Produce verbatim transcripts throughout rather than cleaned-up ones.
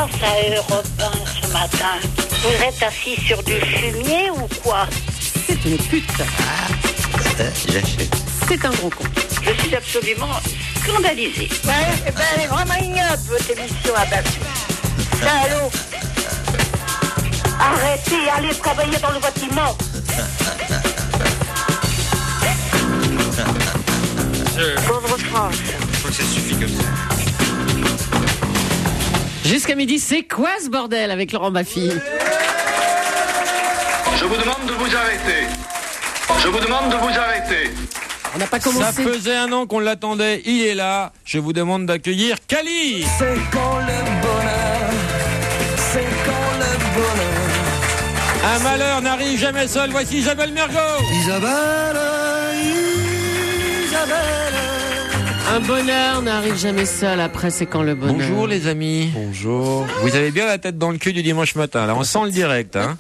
passe à Europe un ce matin? Vous êtes assis sur du fumier ou quoi? C'est une pute. Euh, J'achète. C'est un gros con. Je suis absolument scandalisée. Ouais, eh ben, elle est vraiment ignoble, votre émission à battre. Salaud. Arrêtez, allez travailler dans le bâtiment. Je... Pauvre France. Je crois que ça suffit comme ça. Jusqu'à midi, c'est quoi ce bordel avec Laurent Baffy? Je vous demande de vous arrêter. Je vous demande de vous arrêter. On n'a pas commencé. Ça faisait un an qu'on l'attendait, il est là. Je vous demande d'accueillir Kali. C'est quand le bonheur, c'est quand le bonheur. Un malheur n'arrive jamais seul, voici Isabelle Mergo. Isabelle, Isabelle. Un bonheur n'arrive jamais seul, après c'est quand le bonheur. Bonjour les amis. Bonjour. Vous avez bien la tête dans le cul du dimanche matin, là on sent le direct, hein.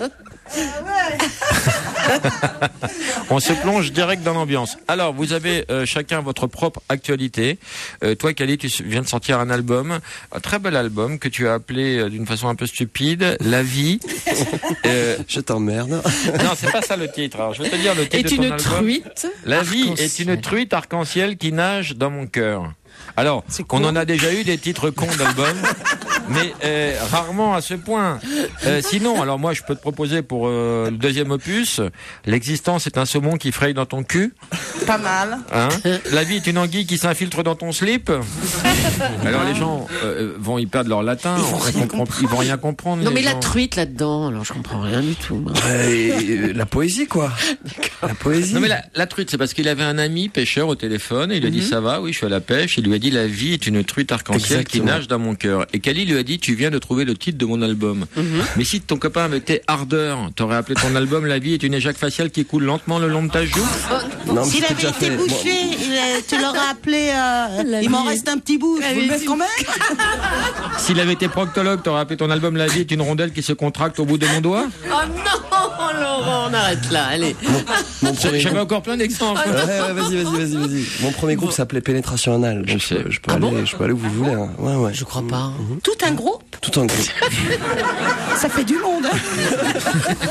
On se plonge direct dans l'ambiance. Alors, vous avez euh, chacun votre propre actualité. Euh, toi, Kali, tu viens de sortir un album, un très bel album que tu as appelé euh, d'une façon un peu stupide, La vie. Euh, Je t'emmerde. non, c'est pas ça le titre. Alors, je vais te dire le titre Est de ton une album. truite. La vie est arc-en-ciel. une truite arc-en-ciel qui nage dans mon cœur. Alors, on en a déjà eu des titres cons d'albums, mais euh, rarement à ce point. Euh, sinon, alors moi, je peux te proposer pour euh, le deuxième opus, l'existence est un saumon qui fraye dans ton cul. Pas mal. Hein, la vie est une anguille qui s'infiltre dans ton slip. Alors les gens euh, vont y perdre leur latin, ils vont, on comprend, ils vont rien comprendre. Non les mais la gens. truite là-dedans, alors je comprends rien du tout. moi. Euh, la poésie, quoi. La poésie. Non mais la, la truite, c'est parce qu'il avait un ami pêcheur au téléphone et il lui a dit ça va, oui je suis à la pêche. Il lui a dit la vie est une truite arc-en-ciel Exactement. qui nage dans mon cœur. Et Kali lui a dit tu viens de trouver le titre de mon album. Mais si ton copain avait été ardeur, t'aurais appelé ton album La vie est une éjac faciale qui coule lentement le long de ta joue. Non, mais S'il c'était avait déjà été fait. bouché, il est- tu l'aurais appelé. euh, La il m'en vie. reste un petit bout. La Je vous vie le mets est quand même. S'il avait été proctologue, t'aurais appelé ton album La vie est une rondelle qui se contracte au bout de mon doigt. Oh non, Laurent, on arrête là, allez. Mon premier J'avais groupe. encore plein d'exemples. Ouais, ouais, vas-y, vas-y, vas-y, vas-y. Mon premier groupe s'appelait Pénétration Anale. Je Donc, sais. peux- Je peux Ah aller, bon je peux aller où vous voulez. Hein. Ouais, ouais. Je crois pas. Tout un groupe. Tout en groupe. Ça fait du monde. Hein.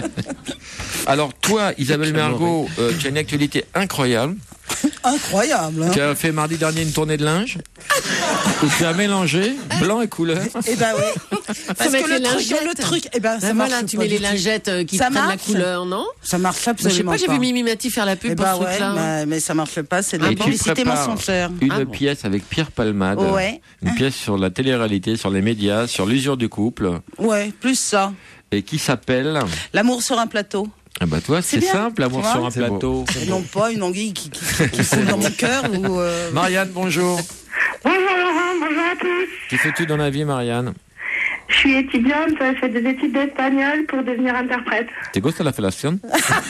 Alors toi, Isabelle Mergo, euh, tu as une actualité incroyable. Incroyable. Hein. Tu as fait mardi dernier une tournée de linge où tu as mélangé blanc et couleur. Eh ben oui. Parce avec que les le truc, lingettes. le truc, eh ben ça Ben marche voilà, tu pas mets du les tout. lingettes euh, qui Ça prennent la marche couleur, non? Ça marche Je absolument sais pas, j'ai pas. vu Mimi Mati faire la pub Eh pour ben ce ouais, truc-là. mais, mais ça marche pas. C'est de Et la tu publicité prépares mensongère. une Ah bon. pièce avec Pierre Palmade, Ouais. une pièce sur la télé-réalité, sur les médias, sur l'usure du couple, Ouais, plus ça. et qui s'appelle... L'amour sur un plateau. Ah bah toi, c'est bien, simple, l'amour tu vois. sur un C'est beau. plateau. Et non pas une anguille qui, qui, qui fout dans mon cœur ou. euh, Marianne, bonjour. Bonjour Laurent, bonjour à tous. Que fais-tu dans la vie, Marianne? Je suis étudiante, je fais des études d'espagnol pour devenir interprète. ¿Te gusta la felación?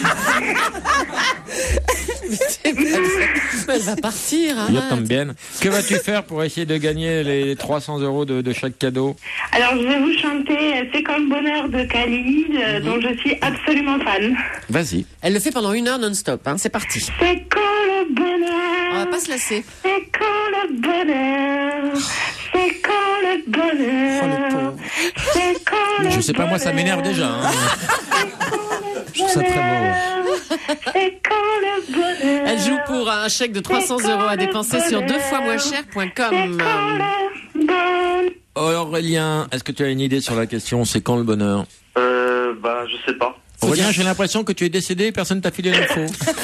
Elle va partir. Yo arrête. también. Que vas-tu faire pour essayer de gagner les trois cents euros de, de chaque cadeau? Alors je vais vous chanter euh, C'est quand le bonheur de Kali, euh, dont je suis absolument fan. Vas-y. Elle le fait pendant une heure non-stop, hein. C'est parti. C'est quand le bonheur. On va pas se lasser. C'est quand le bonheur. C'est quand le bonheur. C'est quand le Je sais pas, moi ça m'énerve déjà. Hein. Je trouve ça très beau. C'est quand le bonheur. Elle joue pour un chèque de trois cents euros à dépenser sur deux fois moins cher point com. C'est quand le bonheur. Aurélien, est-ce que tu as une idée sur la question c'est quand le bonheur? Euh, bah, je sais pas. Aurélien, j'ai l'impression que tu es décédé et personne t'a filé l'info.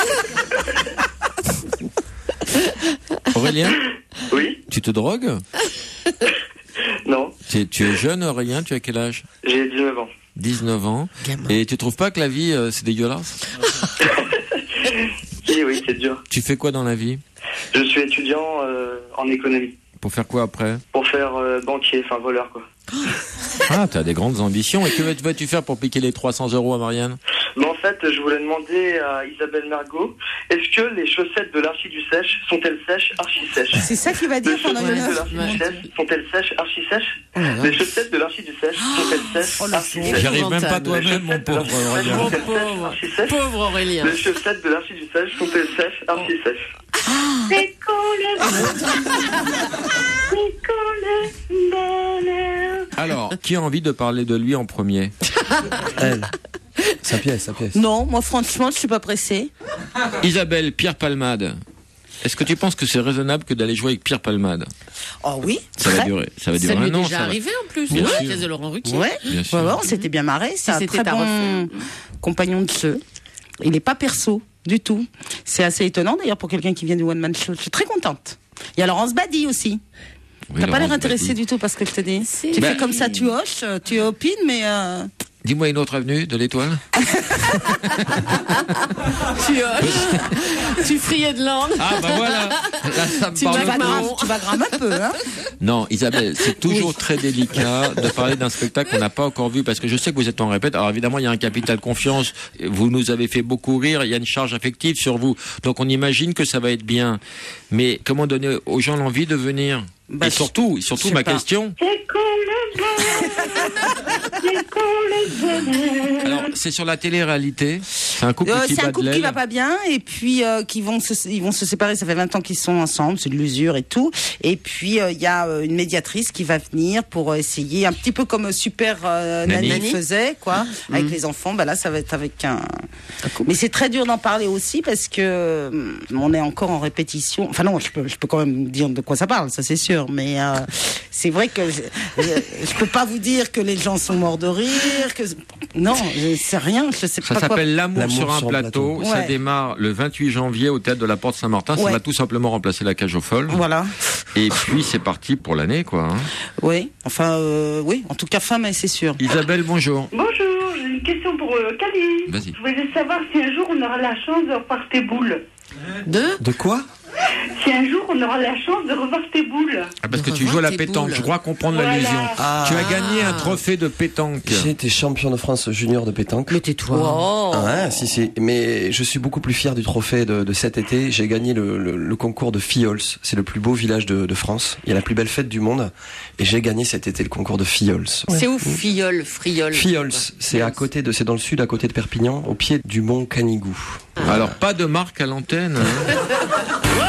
Aurélien, Oui? tu te drogues? Non. tu, tu es jeune, Aurélien, tu as quel âge? J'ai dix-neuf ans. dix-neuf ans. Gamin. Et tu trouves pas que la vie, euh, c'est dégueulasse? Oui, oui, c'est dur. Tu fais quoi dans la vie? Je suis étudiant euh, en économie. Pour faire quoi après? Pour faire euh, banquier, enfin voleur, quoi. Ah, t'as des grandes ambitions. Et que vas- vas-tu faire pour piquer les trois cents euros à Marianne? Mais en fait, je voulais demander à Isabelle Mergo, est-ce que les chaussettes de l'archi du sèche sont-elles sèches, archi sèches? C'est ça qu'il va dire Les pendant une chaussettes de heure. l'archi du sèche sont-elles sèches, archi sèches? Oh là là. Les chaussettes de l'archi du sèche sont-elles sèches, Oh, le archi pauvre. sèches? J'arrive même pas Épouvantable. toi-même, mon pauvre Aurélien. Mon Sont-elles sèches, pauvre. archi sèches? Pauvre Aurélien. Les chaussettes de l'archi du sèche sont-elles sèches, archi sèches? C'est quand le bonheur. C'est quand le bonheur. Alors, qui a envie de parler de lui en premier? Elle. Sa pièce, sa pièce. Non, moi franchement, je suis pas pressée. Isabelle, Pierre Palmade. Est-ce que tu penses que c'est raisonnable que d'aller jouer avec Pierre Palmade? Oh oui. Ça va durer, ça va durer Ça lui un est an. déjà ça va- arrivé en plus, Bien dans la sûr. pièce de Laurent Ruquier. Ouais. Bien sûr. Ouais, ouais, on s'était bien marré. C'est un c'était très à bon refaire. compagnon de jeu. Il est pas perso du tout. C'est assez étonnant d'ailleurs pour quelqu'un qui vient du one man show. Je suis très contente. Il y a Laurence Badi aussi. Oui, T'as pas l'air Laurence intéressé Badi. du tout par ce que je te dis. Si. Tu Bah- fais comme ça, tu hoches, tu opines, mais euh, Dis-moi une autre avenue de l'Étoile. Tu hoches. Tu friais de langue. Ah bah voilà. Là, ça me Tu parle tu, vas vas plus. grave, non. tu vas grave un peu. Hein. Non, Isabelle, c'est toujours très délicat de parler d'un spectacle qu'on n'a pas encore vu, parce que je sais que vous êtes en répète. Alors évidemment, il y a un capital confiance. Vous nous avez fait beaucoup rire. Il y a une charge affective sur vous. Donc on imagine que ça va être bien. Mais comment donner aux gens l'envie de venir? Bah, Et surtout, je surtout sais ma pas. question. C'est quand le bonheur, c'est quand le bonheur. Alors, c'est sur la télé-réalité. C'est un couple Euh, qui c'est bat un de couple qui l'aile. va pas bien et puis euh, qui vont se, ils vont se séparer. Ça fait vingt ans qu'ils sont ensemble, c'est de l'usure et tout. Et puis il euh, y a euh, une médiatrice qui va venir pour euh, essayer, un petit peu comme euh, Super euh, Nanny. Nanny faisait, quoi, avec les enfants. Bah là, ça va être avec un. Mais c'est très dur d'en parler aussi parce que euh, on est encore en répétition. Enfin non, je peux, je peux quand même dire de quoi ça parle, ça c'est sûr. Mais euh, c'est vrai que je, je, je peux pas vous dire que les gens sont morts de rire. Que non, je sais rien. Je sais Ça pas quoi. s'appelle L'amour, L'amour sur un sur un plateau. plateau. Ça Ouais. démarre le vingt-huit janvier au théâtre de la Porte Saint-Martin. Ça Ouais. va tout simplement remplacer la Cage aux Folles. Voilà. Et puis c'est parti pour l'année, quoi. hein. Oui, enfin, euh, oui, en tout cas, fin mai, c'est sûr. Isabelle, bonjour. Bonjour, j'ai une question pour euh, Cali. Vas-y. Je voulais savoir si un jour on aura la chance de revoir tes boules. De De quoi? Si un jour on aura la chance de revoir tes boules. Ah, parce De que tu joues à la revoir tes pétanque. boules. Je crois comprendre Voilà. l'allusion. Ah. Tu as gagné un trophée de pétanque. J'ai été champion de France junior de pétanque. Mais tais-toi. Oh. Ah ouais, si, si. Mais je suis beaucoup plus fier du trophée de, de cet été. J'ai gagné le, le, le concours de Filleols. C'est le plus beau village de, de France. Il y a la plus belle fête du monde. Et j'ai gagné cet été le concours de Filleols. C'est où Filleul, Frioul? Filleols, c'est à côté de, c'est dans le sud, à côté de Perpignan, au pied du mont Canigou. Alors, pas de marque à l'antenne. hein.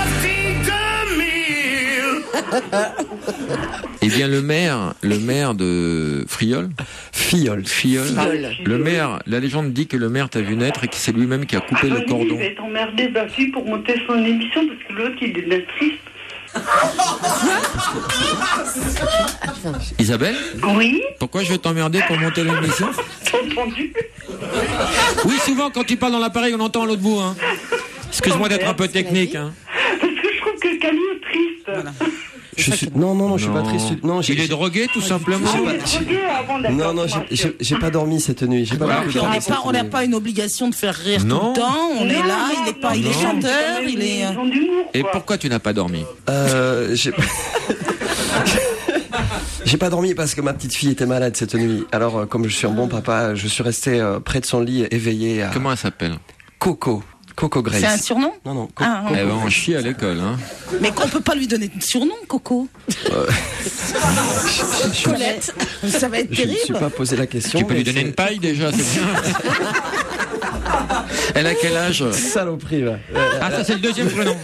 Eh bien, le maire, le maire de Frioul, Filleols. Filleul, Filleul. le maire, la légende dit que le maire t'a vu naître et que c'est lui-même qui a coupé le Lui, cordon. il va être emmerdé Bafi pour monter son émission parce que l'autre il est bien triste. Isabelle, Oui, pourquoi je vais t'emmerder pour monter l'émission? t'as entendu? Oui, souvent, quand tu parles dans l'appareil, on entend à l'autre bout. Hein. Excuse-moi d'être un peu technique. Hein. Parce que je trouve que Cali est triste. Je suis, non, non, non, je suis pas triste. Non, j'ai, Il est j'ai- drogué, tout simplement. j'ai Il pas- est drogué avant d'accord. non, non, j'ai- j'ai j'ai pas dormi cette nuit. J'ai pas Voilà. beaucoup Puis on dormi n'a cette pas, on n'a nuit. pas une obligation de faire rire Non. tout le temps. On est Non, là, non, il est pas, non, il est non, chanteur, mais il est. Ils ont d'humour, Et quoi. pourquoi tu n'as pas dormi? Euh, j'ai... J'ai pas dormi parce que ma petite fille était malade cette nuit. Alors, euh, comme je suis un bon papa, je suis resté euh, près de son lit, éveillé à Comment elle s'appelle? Coco. Coco Grace. C'est un surnom. Non, non, Co- Ah, Coco Elle va en Grace. chier à l'école. Hein. Mais qu'on peut pas lui donner de surnom, Coco. Colette. Ça va être Je ne me suis terrible. pas posé la question. Tu peux mais lui donner c'est- une paille déjà, c'est bien. Elle a quel âge? Saloperie, va. Euh, Ah, ça c'est le deuxième prénom.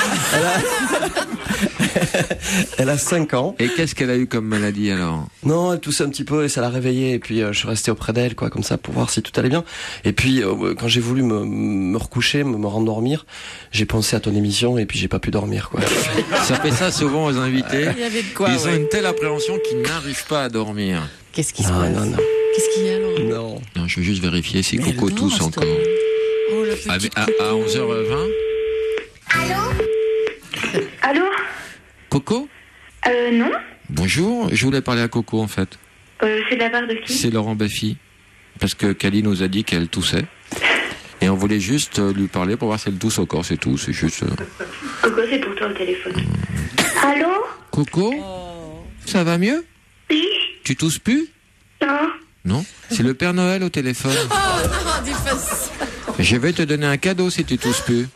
Elle a cinq ans. Et qu'est-ce qu'elle a eu comme maladie alors? Non, elle toussait un petit peu et ça l'a réveillée. Et puis euh, je suis resté auprès d'elle, quoi, comme ça, pour voir si tout allait bien. Et puis euh, quand j'ai voulu me, me recoucher, me, me rendormir, j'ai pensé à ton émission et puis j'ai pas pu dormir, quoi. Ça fait ça souvent aux invités. Il y avait de quoi, Ils ont ouais. une telle appréhension qu'ils n'arrivent pas à dormir. Qu'est-ce qui se Non, passe? non, non. Qu'est-ce qu'il y a alors? Non. Non, je veux juste vérifier si Mais Coco elle tousse dort, encore. Oh, la À, petite à, à onze heures vingt. Allô? Coco? Euh, non? Bonjour, je voulais parler à Coco en fait. Euh, c'est de la part de qui? C'est Laurent Baffy. Parce que Cali nous a dit qu'elle toussait. Et on voulait juste euh, lui parler pour voir si elle tousse encore, c'est tout. C'est juste. euh, Coco, c'est pour toi au téléphone. Allô? Coco? Ça va mieux? Oui? Tu tousses plus? Non? Non? C'est le Père Noël au téléphone. Ah, dis pas ça. Je vais te donner un cadeau si tu tousses plus.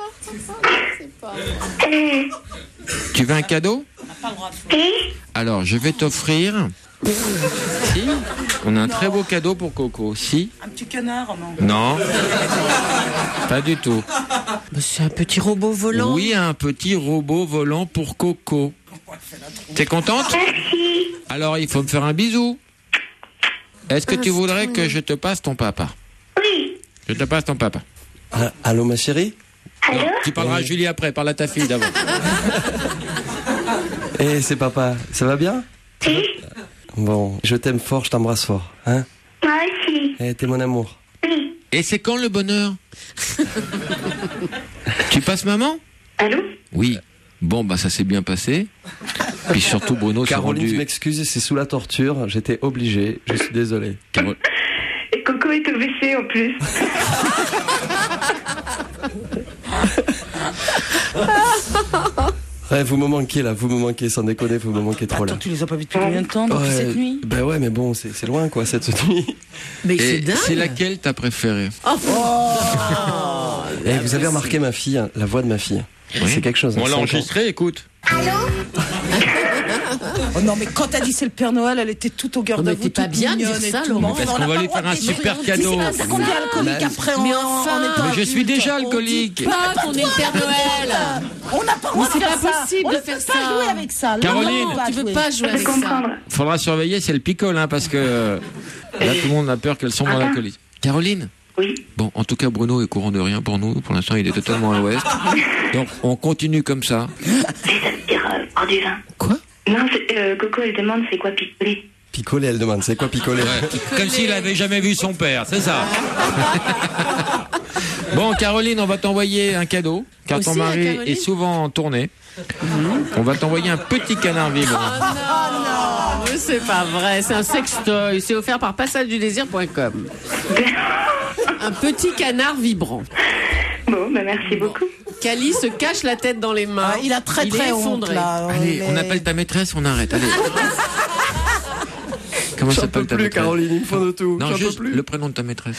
Eh, Tu veux un cadeau? eh, Alors, je vais t'offrir. Si, on a un très beau cadeau pour Coco. Si? Un petit canard, non. Non. Pas du tout. Bah, c'est un petit robot volant. Oui, un petit robot volant pour Coco. T'es contente? merci. Alors, il faut me faire un bisou. Est-ce que tu voudrais que je te passe ton papa? Oui. Je te passe ton papa. Ah, allô, ma chérie? Allô? Non, tu parleras à Julie après, parle à ta fille d'abord. Eh, c'est papa. Ça va bien? Oui. Bon, je t'aime fort, je t'embrasse fort. Hein? Moi aussi. Eh, t'es mon amour. Oui. Et c'est quand le bonheur? Tu passes maman? Allô? Oui. Bon, bah ça s'est bien passé. Puis surtout, Bruno s'est Caroline, rendu... tu m'excuses, c'est sous la torture. J'étais obligé. Je suis désolé. Carole- Et Coco est au W C en plus. Ouais, vous me manquez là, vous me manquez, sans déconner, vous me manquez trop là. Attends, tu les as pas vus depuis combien de temps depuis Ouais, cette nuit? Ben ouais, mais bon, c'est c'est loin quoi, cette nuit. Mais c'est Et dingue. c'est laquelle t'as préférée? Oh, Eh, vous avez remarqué ma fille, hein, la voix de ma fille. Oui. C'est quelque chose. hein, On l'a cinq ans. enregistré, écoute. Oh non, mais quand t'as dit c'est le Père Noël, elle était toute au cœur Oh, de mais vous, t'es pas toute bien de dire mignonne et ça, tout. Laurent. Mais Parce on qu'on n'a va pas lui le droit faire un de dire super rien. cadeau. Mais c'est qu'on est alcoolique après en, Mais en- enfin. en étant Mais je suis adulte. déjà On dit alcoolique. pas qu'on est le Père Noël. On n'a pas le droit Mais de c'est faire pas ça. possible On de ne faire peut ça. pas jouer avec ça. Là, Caroline. on va Tu veux jouer. pas jouer Je avec peux ça. comprendre. Faudra surveiller, c'est le picole, hein, parce que euh, là, tout le monde a peur qu'elle sombre dans Ah. l'alcoolisme. Caroline? Oui. Bon, en tout cas, Bruno est courant de rien pour nous. Pour l'instant, il est totalement à l'ouest. Donc, on continue comme ça. Mais ça veut dire euh, hors du vin. Quoi? Non, c'est- euh, Coco, elle demande c'est quoi picoler. Picoler, elle demande. C'est quoi picoler? Comme s'il avait jamais vu son père, c'est ça. Bon, Caroline, on va t'envoyer un cadeau, car ton Aussi, hein, mari Caroline est souvent en tournée. On va t'envoyer un petit canard vibrant. Oh non, mais c'est pas vrai, c'est un sextoy, c'est offert par passage du désir point com. Un petit canard vibrant. Bon, bah merci beaucoup. Cali se cache la tête dans les mains. Ah, il a très Il très est honte effondré. là. Allez, Il on est- appelle ta maîtresse, on arrête. Allez. Comment J'en peux s'appelle ta plus, maîtresse? Caroline, il me faut de tout. Non, J'en peux juste plus. le prénom de ta maîtresse.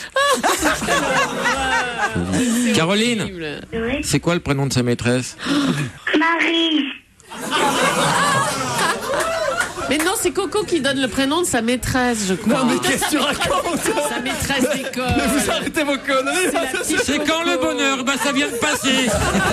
Caroline, Oui. c'est quoi le prénom de sa maîtresse? Marie. Mais non, c'est Coco qui donne le prénom de sa maîtresse, je crois. Non, mais qu'est-ce que tu racontes? Sa maîtresse d'école. Mais vous arrêtez vos conneries. C'est la petite C'est Coco. quand le bonheur? Bah, ça vient de passer.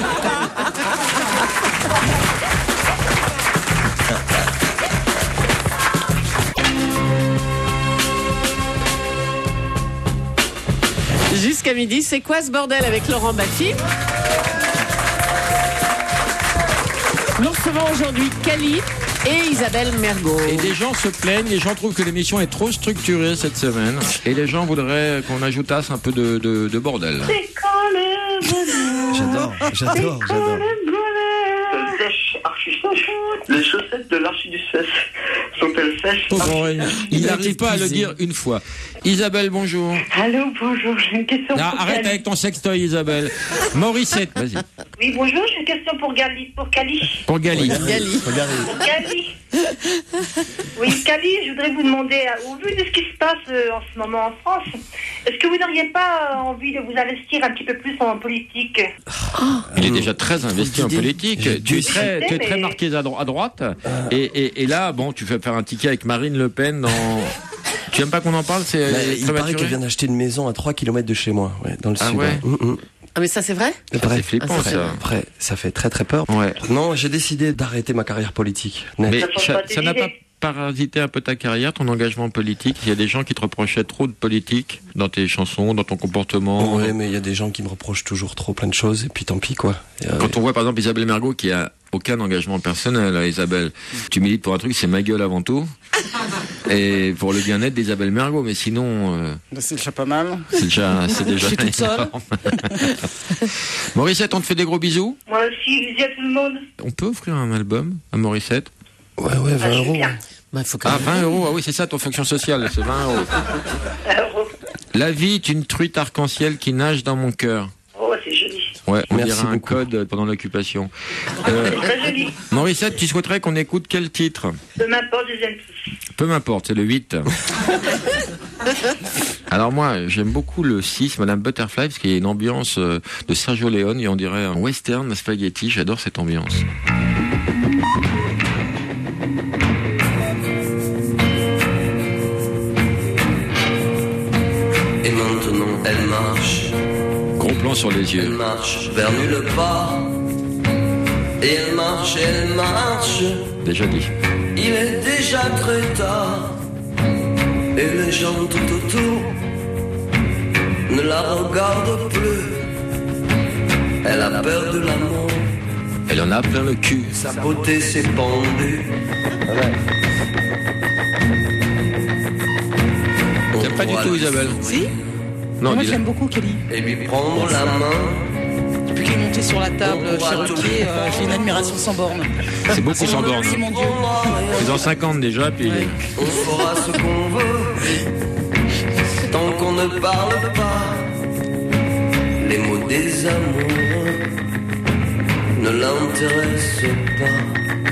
Jusqu'à midi, c'est quoi ce bordel avec Laurent Baffy? Nous recevons aujourd'hui Cali et Isabelle Mergo. Et des gens se plaignent, les gens trouvent que l'émission est trop structurée cette semaine. Et les gens voudraient qu'on ajoutasse un peu de, de, de bordel. C'est quand le bonheur. J'adore, j'adore, j'adore. Le bonheur. Sèche, archi sèche. Les chaussettes de l'archi du sèche sont-elles sèches? Pauvre Aurélien. Il Il n'arrive arrive pas à le épuisé. dire une fois. Isabelle, bonjour. Allô, bonjour, j'ai une question Ah, pour arrête Cali. avec ton sextoy, Isabelle. Morissette, vas-y. Oui, bonjour, j'ai une question pour Gali, pour Cali. Pour Gali. Gali. Pour Cali. Oui, Cali, je voudrais vous demander, euh, au vu de ce qui se passe euh, en ce moment en France, est-ce que vous n'auriez pas euh, envie de vous investir un petit peu plus en politique? Il est déjà très investi en J'ai politique. j'ai Tu es dû- très, tu es très mais- marqué à, dro- à droite. Et, et, et là, bon, tu fais faire un ticket avec Marine Le Pen dans... Tu aimes pas qu'on en parle? C'est Bah, euh, il paraît prématuré. qu'elle vient d'acheter une maison à trois kilomètres de chez moi, ouais, dans le Ah sud. ouais Hum, hum. Ah, mais ça, c'est vrai? Ça, Bref, c'est flippant, après, ça. après, ça fait très très peur. Ouais. Non, j'ai décidé d'arrêter ma carrière politique. Net. Mais Ça change ça pas tes ça n'a idées. pas parasité un peu ta carrière, ton engagement politique? Il y a des gens qui te reprochaient trop de politique dans tes chansons, dans ton comportement. Ouais, mais il y a des gens qui me reprochent toujours trop plein de choses, et puis tant pis quoi. Et, euh, Quand on voit par exemple Isabelle Mergo qui a aucun engagement personnel, hein, Isabelle, tu milites pour un truc, c'est ma gueule avant tout, et pour le bien-être d'Isabelle Mergo, mais sinon, euh, C'est déjà pas mal. c'est déjà, c'est déjà. Je suis toute seule. énorme. Morissette, on te fait des gros bisous. Moi aussi, je dis à tout le monde. On peut offrir un album à Morissette? Ouais, ouais, vingt Ah, je euros. suis bien. ouais. Bah, faut quand Ah, même. vingt euros, ah oui, c'est ça ton fonction sociale, c'est vingt euros. Alors, La vie est une truite arc-en-ciel qui nage dans mon cœur. oh, c'est joli. Ouais, on Merci dirait un beaucoup. code pendant l'occupation. Euh, C'est très joli. Morissette, tu souhaiterais qu'on écoute quel titre? Peu m'importe, je les aime tous. Peu m'importe, c'est le huit. Alors moi, j'aime beaucoup le six, Madame Butterfly, parce qu'il y a une ambiance euh, de Sergio Leone, et on dirait un western spaghetti, j'adore cette ambiance. Et maintenant elle marche, Gros plan sur les elle yeux. marche vers nulle part. Et elle marche, elle marche, Déjà dit. il est déjà très tard. Et les gens tout autour ne la regardent plus. Elle a peur de l'amour. Elle en a plein le cul. Sa beauté s'est pendue. T'aimes pas du tout Isabelle? Si. Non, moi dis-le. j'aime beaucoup Kelly. Et lui prendre la main. Depuis qu'il est monté sur la table chez Ruquier, euh, j'ai une admiration sans borne. C'est beaucoup sans borne. C'est mon Dieu. C'est en cinquante déjà, puis Ouais. On fera ce qu'on veut. Tant qu'on ne parle pas. Les mots des amours ne l'intéressent pas.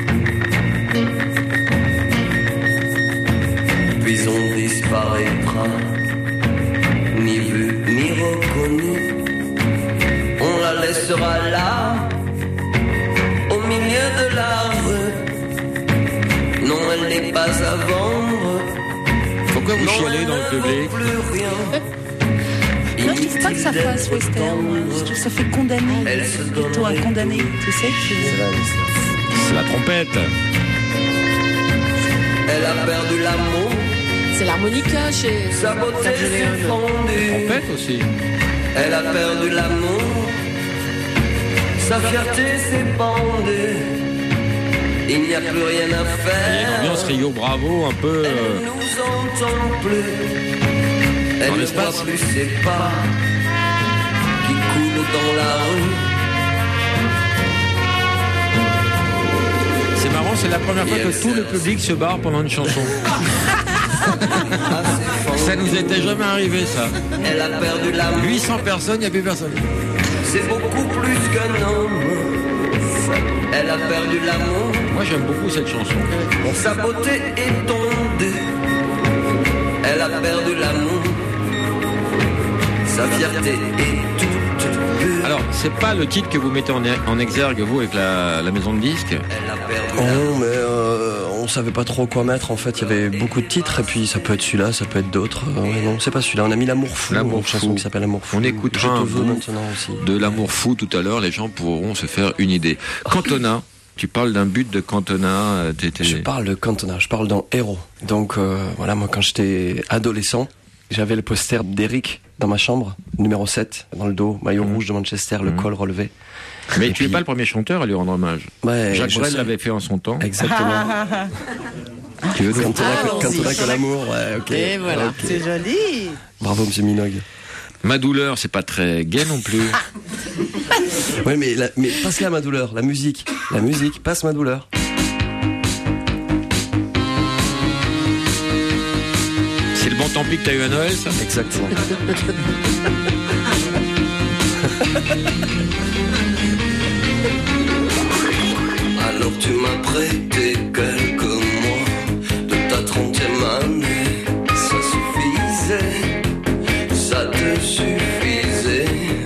Puis on disparaîtra, ni vu ni reconnu. On la laissera là, au milieu de la rue. Non, elle n'est pas à vendre. pourquoi vous Non, chialez elle dans le ne public? vaut plus rien. Non, je trouve pas que ça fasse western. Je trouve que ça fait condamné. Elle se Plutôt un condamné. Tu sais que C'est la trompette. Elle a perdu l'amour. C'est l'harmonica chez Sa beauté Serge s'est Léon. fondue. Trompette aussi. Elle a perdu l'amour. Sa fierté s'est pendue. Il n'y a plus rien à Il y a une faire. ambiance Rio Bravo un peu. Elle euh, ne nous entend plus. Elle Dans ne l'espace. voit plus ses pas qui coulent dans la rue. C'est marrant, c'est la première fois que tout le public se barre pendant une chanson. Ça nous était jamais arrivé, ça. Elle a perdu l'amour. huit cents personnes, il n'y a plus personne. C'est beaucoup plus qu'un homme. Elle a perdu l'amour. Moi, j'aime beaucoup cette chanson. Sa beauté est tondue. Elle a perdu l'amour. Sa fierté est toute pure. Alors, c'est pas le titre que vous mettez en, en exergue, vous, avec la, la maison de disques. Elle a perdu Oh, l'amour. mais euh, on savait pas trop quoi mettre. En fait, il y avait beaucoup de titres, et puis ça peut être celui-là, ça peut être d'autres. Euh, ouais, non, c'est pas celui-là. On a mis L'amour fou. L'amour une chanson fou. qui s'appelle L'amour fou. On écoutera Je te un veux bout maintenant aussi. de l'amour fou tout à l'heure. Les gens pourront se faire une idée. Cantona, tu parles d'un but de Cantona. euh, t'étais- Je parle de Cantona, je parle d'un héros. Donc euh, voilà, moi quand j'étais adolescent, j'avais le poster d'Eric dans ma chambre, numéro sept, dans le dos, maillot Mmh. rouge de Manchester, le Mmh. col relevé. Mais Et tu es puis- pas le premier chanteur à lui rendre hommage. Ouais, Jacques je Brel sais. l'avait fait en son temps. Exactement. Tu veux nous- Cantona, Ah, Cantona aussi. que l'amour, ouais, ok. Et voilà. Ok. c'est joli. Bravo, monsieur Minogue. Ma douleur, c'est pas très gai non plus. Ouais, mais, la- mais passe-la ma douleur, la musique. La musique, passe ma douleur. C'est le bon tant pis que t'as eu à Noël, ça. Exactement. Alors tu m'as prêté quelques mois de ta trentième année. Ça suffisait, ça te suffisait.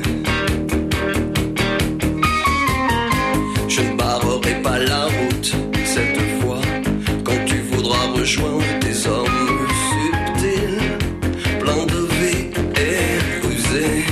Je ne barrerai pas la route cette fois quand tu voudras rejoindre tes hommes subtils, pleins de vie et rusés.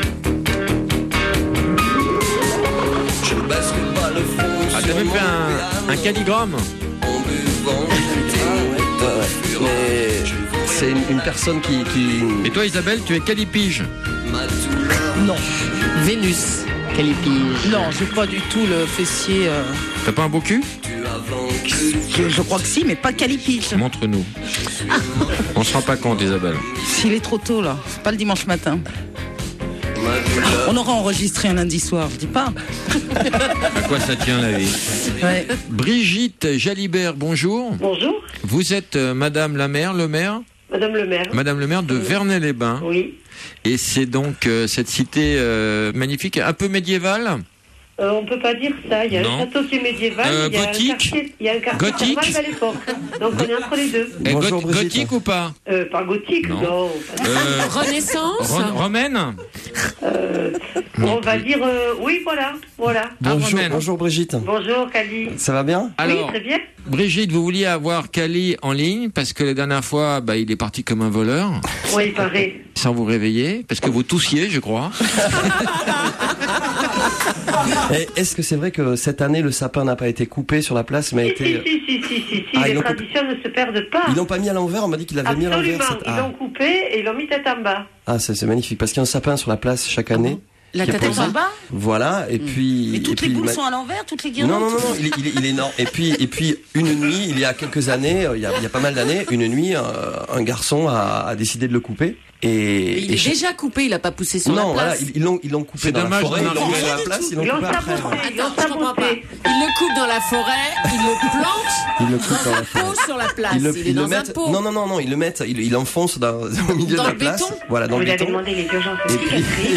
Je ne baisserai pas le fond. Ah, t'as même fait un, un calligramme. En buvant Ouais, mais c'est une, une personne qui, qui... Et toi, Isabelle, tu es calipige. ma douleur. Non, Vénus. Calipige. non, j'ai pas du tout le fessier. euh, T'as pas un beau cul? Tu as vaincu. Je, je crois que si, mais pas calipige. Montre-nous. On se rend pas compte, Isabelle. S'il est trop tôt là, c'est pas le dimanche matin. Ma douleur. On aura enregistré un lundi soir, je dis pas. À quoi ça tient la vie? Ouais. Brigitte Jalibert, bonjour. Bonjour, Vous êtes euh, Madame la maire, le maire Madame le maire. Madame le maire de Vernay-les-Bains. Oui. Et c'est donc euh, cette cité euh, magnifique, un peu médiévale. Euh, on peut pas dire ça. Il y a Non. un château qui est médiéval. Euh, il y a gothique. Un quartier, il y a un quartier Gothique. thermal à l'époque. Donc on est entre les deux. Et Bonjour, goth- Brigitte. gothique ou pas? Euh, pas gothique, Non. non. pas- Euh, Renaissance. ro- romaine? Euh, on va dire euh, oui, voilà, voilà. Bonjour, Romaine. bonjour Brigitte. Bonjour, Cali. Ça va bien? Alors, Oui, très bien. Brigitte, vous vouliez avoir Cali en ligne parce que la dernière fois, bah, il est parti comme un voleur, Oui, il paraît. sans vous réveiller, parce que vous toussiez, je crois. Et est-ce que c'est vrai que cette année le sapin n'a pas été coupé sur la place, mais a Si, été... si, si, si, si, si, Ah, ils les l'ont traditions ne se perdent pas. Ils l'ont pas mis à l'envers, on m'a dit qu'il l'avait mis à l'envers. Absolument, cette- ils Ah, l'ont coupé et ils l'ont mis tête en bas. ah c'est c'est magnifique, parce qu'il y a un sapin sur la place chaque année. La qui est tête posé. en bas. Voilà, et puis... Et toutes et les puis, boules il sont m'a- à l'envers, toutes les Non, guirlandes. non, non, non, il est, il est, il est énorme. Et puis, et puis, une nuit, il y a quelques années, euh, il y a, il y a pas mal d'années, une nuit, un, un garçon a, a décidé de le couper. Et, Mais il et est je- déjà coupé, il a pas poussé sur non, la voilà, place. ils ils l'ont, ils l'ont coupé C'est dans dommage, la forêt, on ils l'ont a mis rien à la du place, tout. ils l'ont Ils l'ont coupé après. saboté. ouais. Ils l'ont Attends, je comprends pas. saboté. Il le coupe dans la forêt, il le plante Ils le coupent dans la dans forêt. pot sur la place. Ils le, il est ils le dans mettent, un pot. non, non, non, non, ils le mettent, ils, ils l'enfoncent dans, au milieu Dans de la le place. béton Voilà, dans Vous le lui avez béton. demandé les urgences Et puis,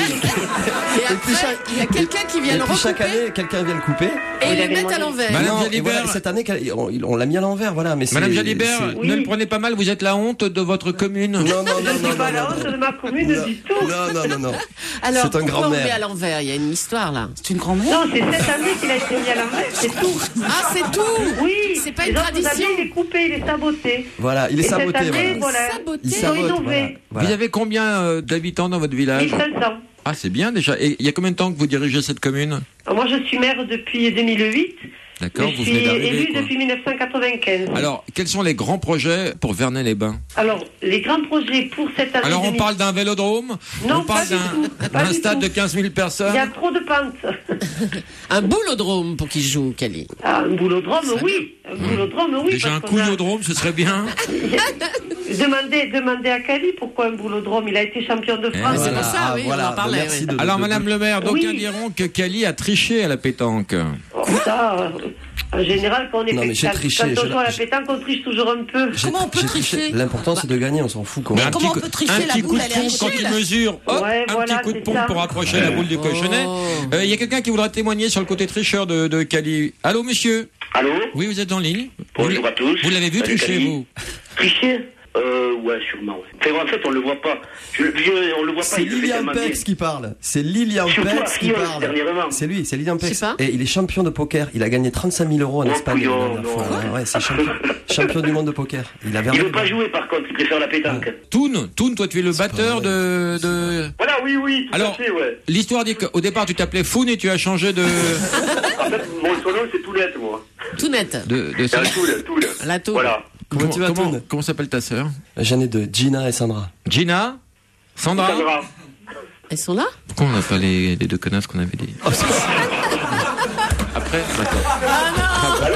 Et après, chaque- il y a quelqu'un qui vient et le puis chaque recouper année, quelqu'un vient le couper. et Vous il le l'avez met à demandé. l'envers. Madame Non, et Jalibert. voilà, cette année, quel- on, on l'a mis à l'envers, voilà, mais c'est. Madame Jalibert, c'est- Oui. ne le prenez pas mal, vous êtes la honte de votre commune. Non, non, non, Je non, ne non, suis pas la non, honte non. de ma commune Non. du tout. Non, non, non, non. Alors, C'est un pourquoi on grand-mère. met à l'envers? Il y a une histoire là. C'est une grand-mère. Non, c'est cette année qu'il a été mis à l'envers, c'est tout. Ah, c'est tout. Oui, C'est pas les une autres tradition. années, il est coupé, il est saboté. Voilà, il est Et cette saboté, année, voilà. voilà. Saboté. Il Ils ont sabote, innové. voilà. Voilà. Vous avez combien euh, d'habitants dans votre village? mille cinq cents. Ah, c'est bien déjà. Et il y a combien de temps que vous dirigez cette commune? Moi, je suis maire depuis deux mille huit. D'accord, Je vous suis venez d'arriver. élue quoi. depuis mille neuf cent quatre-vingt-quinze. Alors, quels sont les grands projets pour Vernay-les-Bains? Alors, les grands projets pour cette année. Alors, on deux mille parle d'un vélodrome? Non, On parle pas du d'un tout, pas d'un du stade tout. de quinze mille personnes? Il y a trop de pentes. Un boulodrome pour qu'il joue, Cali. Ah, un boulodrome, oui. Un boulodrome, oui. Déjà parce un qu'on a- couillodrome, ce serait bien. Demandez, demandez à Cali pourquoi un boulodrome. Il a été champion de France. c'est pour ça, oui, on en parlait, Merci oui. de- de- Alors, de- Madame le maire, Oui. d'aucuns diront que Cali a triché à la pétanque. Oh, ça, euh, en général, quand on est Non, mais j'ai quand- triché, quand on je- joue à la je- pétanque, on triche toujours un peu. J'ai- Comment on peut j'ai tricher L'important, c'est de gagner, on s'en fout, quoi. Mais un Comment petit on coup- peut tricher, un la petit boule, coup de elle est pompe quand riche, tu là. mesures, hop, Ouais, un voilà, petit coup de c'est pompe ça. pour approcher la boule du cochonnet. Oh. Euh, Il y a quelqu'un qui voudra témoigner sur le côté tricheur de, de Cali. Allô, monsieur? Allô? Oui, vous êtes en ligne? Bonjour vous, à tous. Vous l'avez vu Salut, tricher, Cali. vous? Tricher? Euh, ouais, sûrement, ouais. Enfin, en fait, on le voit pas. Je, je- on le voit pas, C'est il le fait Lilian tellement bien. Pex qui parle. C'est Lilian Surtout à Pex qui Rios, parle. dernièrement. C'est lui, c'est Lilian Je Pex. sais pas. Et il est champion de poker. Il a gagné trente-cinq mille euros en Oh, Espagne la couillon, dernière non. fois. Ouais, ouais, c'est champion, champion du monde de poker. Il a Il veut pas jouer, par contre, il préfère la pétanque. Toon, Toon, toi tu es le C'est pas batteur vrai. de, de... Voilà, oui, oui, tout Alors, à fait, ouais. l'histoire dit qu'au départ tu t'appelais Foun et tu as changé de... En fait, mon son nom, c'est Toulette, moi. Tout net. de, de C'est un Toul, Toul. La tour. Voilà. Comment tu vas, comment, Toon? comment s'appelle ta sœur? J'en ai deux, Gina et Sandra. Gina? Sandra? Sandra. Elles sont là? Pourquoi on n'a pas les, les deux connasses qu'on avait dit? Après, d'accord.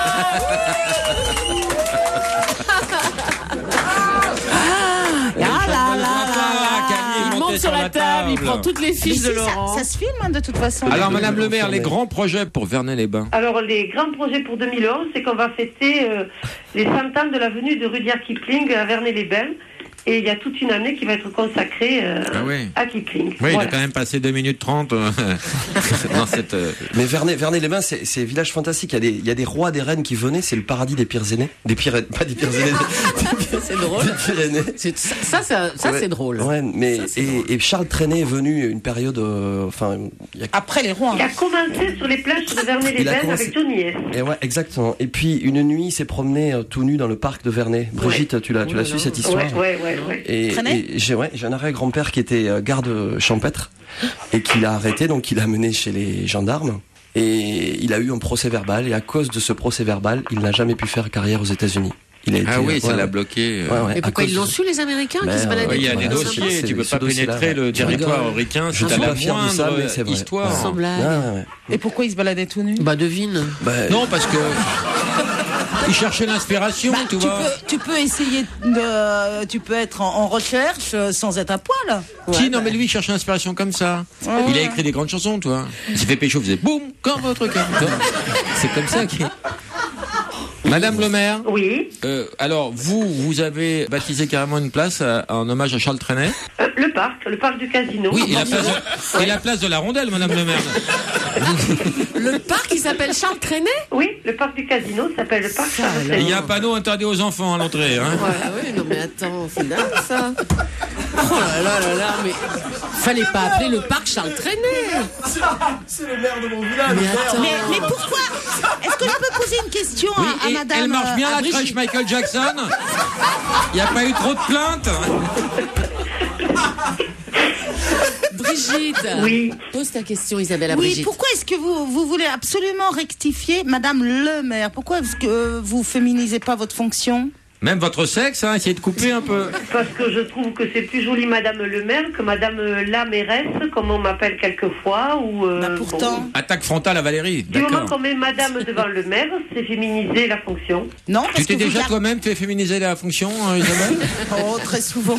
Ah là là là Ah, Camille, Il montez monte sur la table, il prend toutes les Mais fiches si, de ça, Laurent. ça se filme hein, de toute façon. Alors, deux, Madame deux, le maire, deux, les deux. grands projets pour Vernay-les-Bains. Alors, les grands projets pour deux mille onze, c'est qu'on va fêter euh, les cent ans de la venue de Rudyard Kipling à Vernay-les-Bains. Et il y a toute une année qui va être consacrée euh, Ah oui. à Kipling. Oui, il Voilà. a quand même passé deux minutes trente euh, dans cette... euh, Mais Vernay, Vernay-les-Bains, c'est, c'est un village fantastique. Il y a des, il y a des rois, des reines qui venaient. C'est le paradis des Pyrénées. Des Pyrénées, pas des Pyrénées. C'est drôle. Des Pyrénées. C'est- Ça, ça, ça, ça, Ouais. c'est drôle. Ouais, mais Ça, c'est et, drôle. et Charles Trenet est venu une période, euh, enfin, il y a Après les rois. Il a commencé sur les plages de Il a Vernay-les-Bains commencé- avec Johnny S. Et ouais, exactement. Et puis une nuit, il s'est promené euh, tout nu dans le parc de Vernay. Brigitte, tu l'as, tu Oh l'as là su là. cette histoire. Ouais, ouais, ouais, ouais. Et, Trenet et j'ai, ouais, j'ai un arrière-grand-père qui était euh, garde champêtre et qui l'a arrêté, donc il l'a mené chez les gendarmes. Et il a eu un procès verbal. Et à cause de ce procès verbal, il n'a jamais pu faire carrière aux États-Unis. Il a été, Ah oui, ouais, ça l'a ouais. bloqué. euh. Ouais, ouais, Mais à pourquoi cause ils l'ont de- su, les Américains, Ben, qui se baladaient ouais, Oui, il y a tout des le temps voilà, comme ça? dossiers, c'est- tu peux ce pas dossier-là, pénétrer ouais. le Tu territoire rigoles. ricain Je si suis t'as la pas fier de ça, moindre mais c'est vrai. histoire. Sans blague. Ouais, ouais, ouais. Et pourquoi il se baladait tout nu? Bah, devine. Bah, Non, parce que il cherchait l'inspiration, Bah, tu tu, vois. peux, tu peux essayer de. Tu peux être en, en recherche euh, sans être à poil. Qui non, mais lui il cherche l'inspiration comme ça. Ouais. Il a écrit des grandes chansons, toi. Il s'est fait pécho, il faisait boum, comme votre cœur. Tu vois. C'est comme ça qu'il... Madame le maire, Oui. euh, alors vous, vous avez baptisé carrément une place à- en hommage à Charles Trenet. Euh, le parc, le parc du casino. Oui, et la place de, et la place de la Rondelle, Madame le maire. Le parc, il s'appelle Charles Trenet? Oui, le parc du casino s'appelle le parc Charles Et il Trenet. y a un panneau interdit aux enfants à l'entrée. Hein. Ah oui, non mais attends, c'est dingue ça. Oh là là là là, mais fallait pas appeler le parc Charles Trenet. c'est le maire de mon village. Mais attends. Mais, mais pourquoi? Est-ce que je peux poser une question Oui, à, à et madame elle marche bien euh, à la Brigitte crèche Michael Jackson. Il n'y a pas eu trop de plaintes. Brigitte, Brigitte. Oui. Pose ta question, Isabelle, à Oui, Brigitte. pourquoi est-ce que vous, vous voulez absolument rectifier Madame le maire? Pourquoi est-ce que vous féminisez pas votre fonction? Même votre sexe, hein, essayez de couper un peu. Parce que je trouve que c'est plus joli Madame le maire que Madame la mairesse, comme on m'appelle quelquefois. Ou, euh, Bah pourtant. bon. Attaque frontale à Valérie, Du moment d'accord. qu'on met Madame devant le maire, c'est féminiser la fonction. Non, parce Tu t'es que vous déjà gar- toi-même fait féminiser la fonction, euh, Isabelle? Oh, très souvent.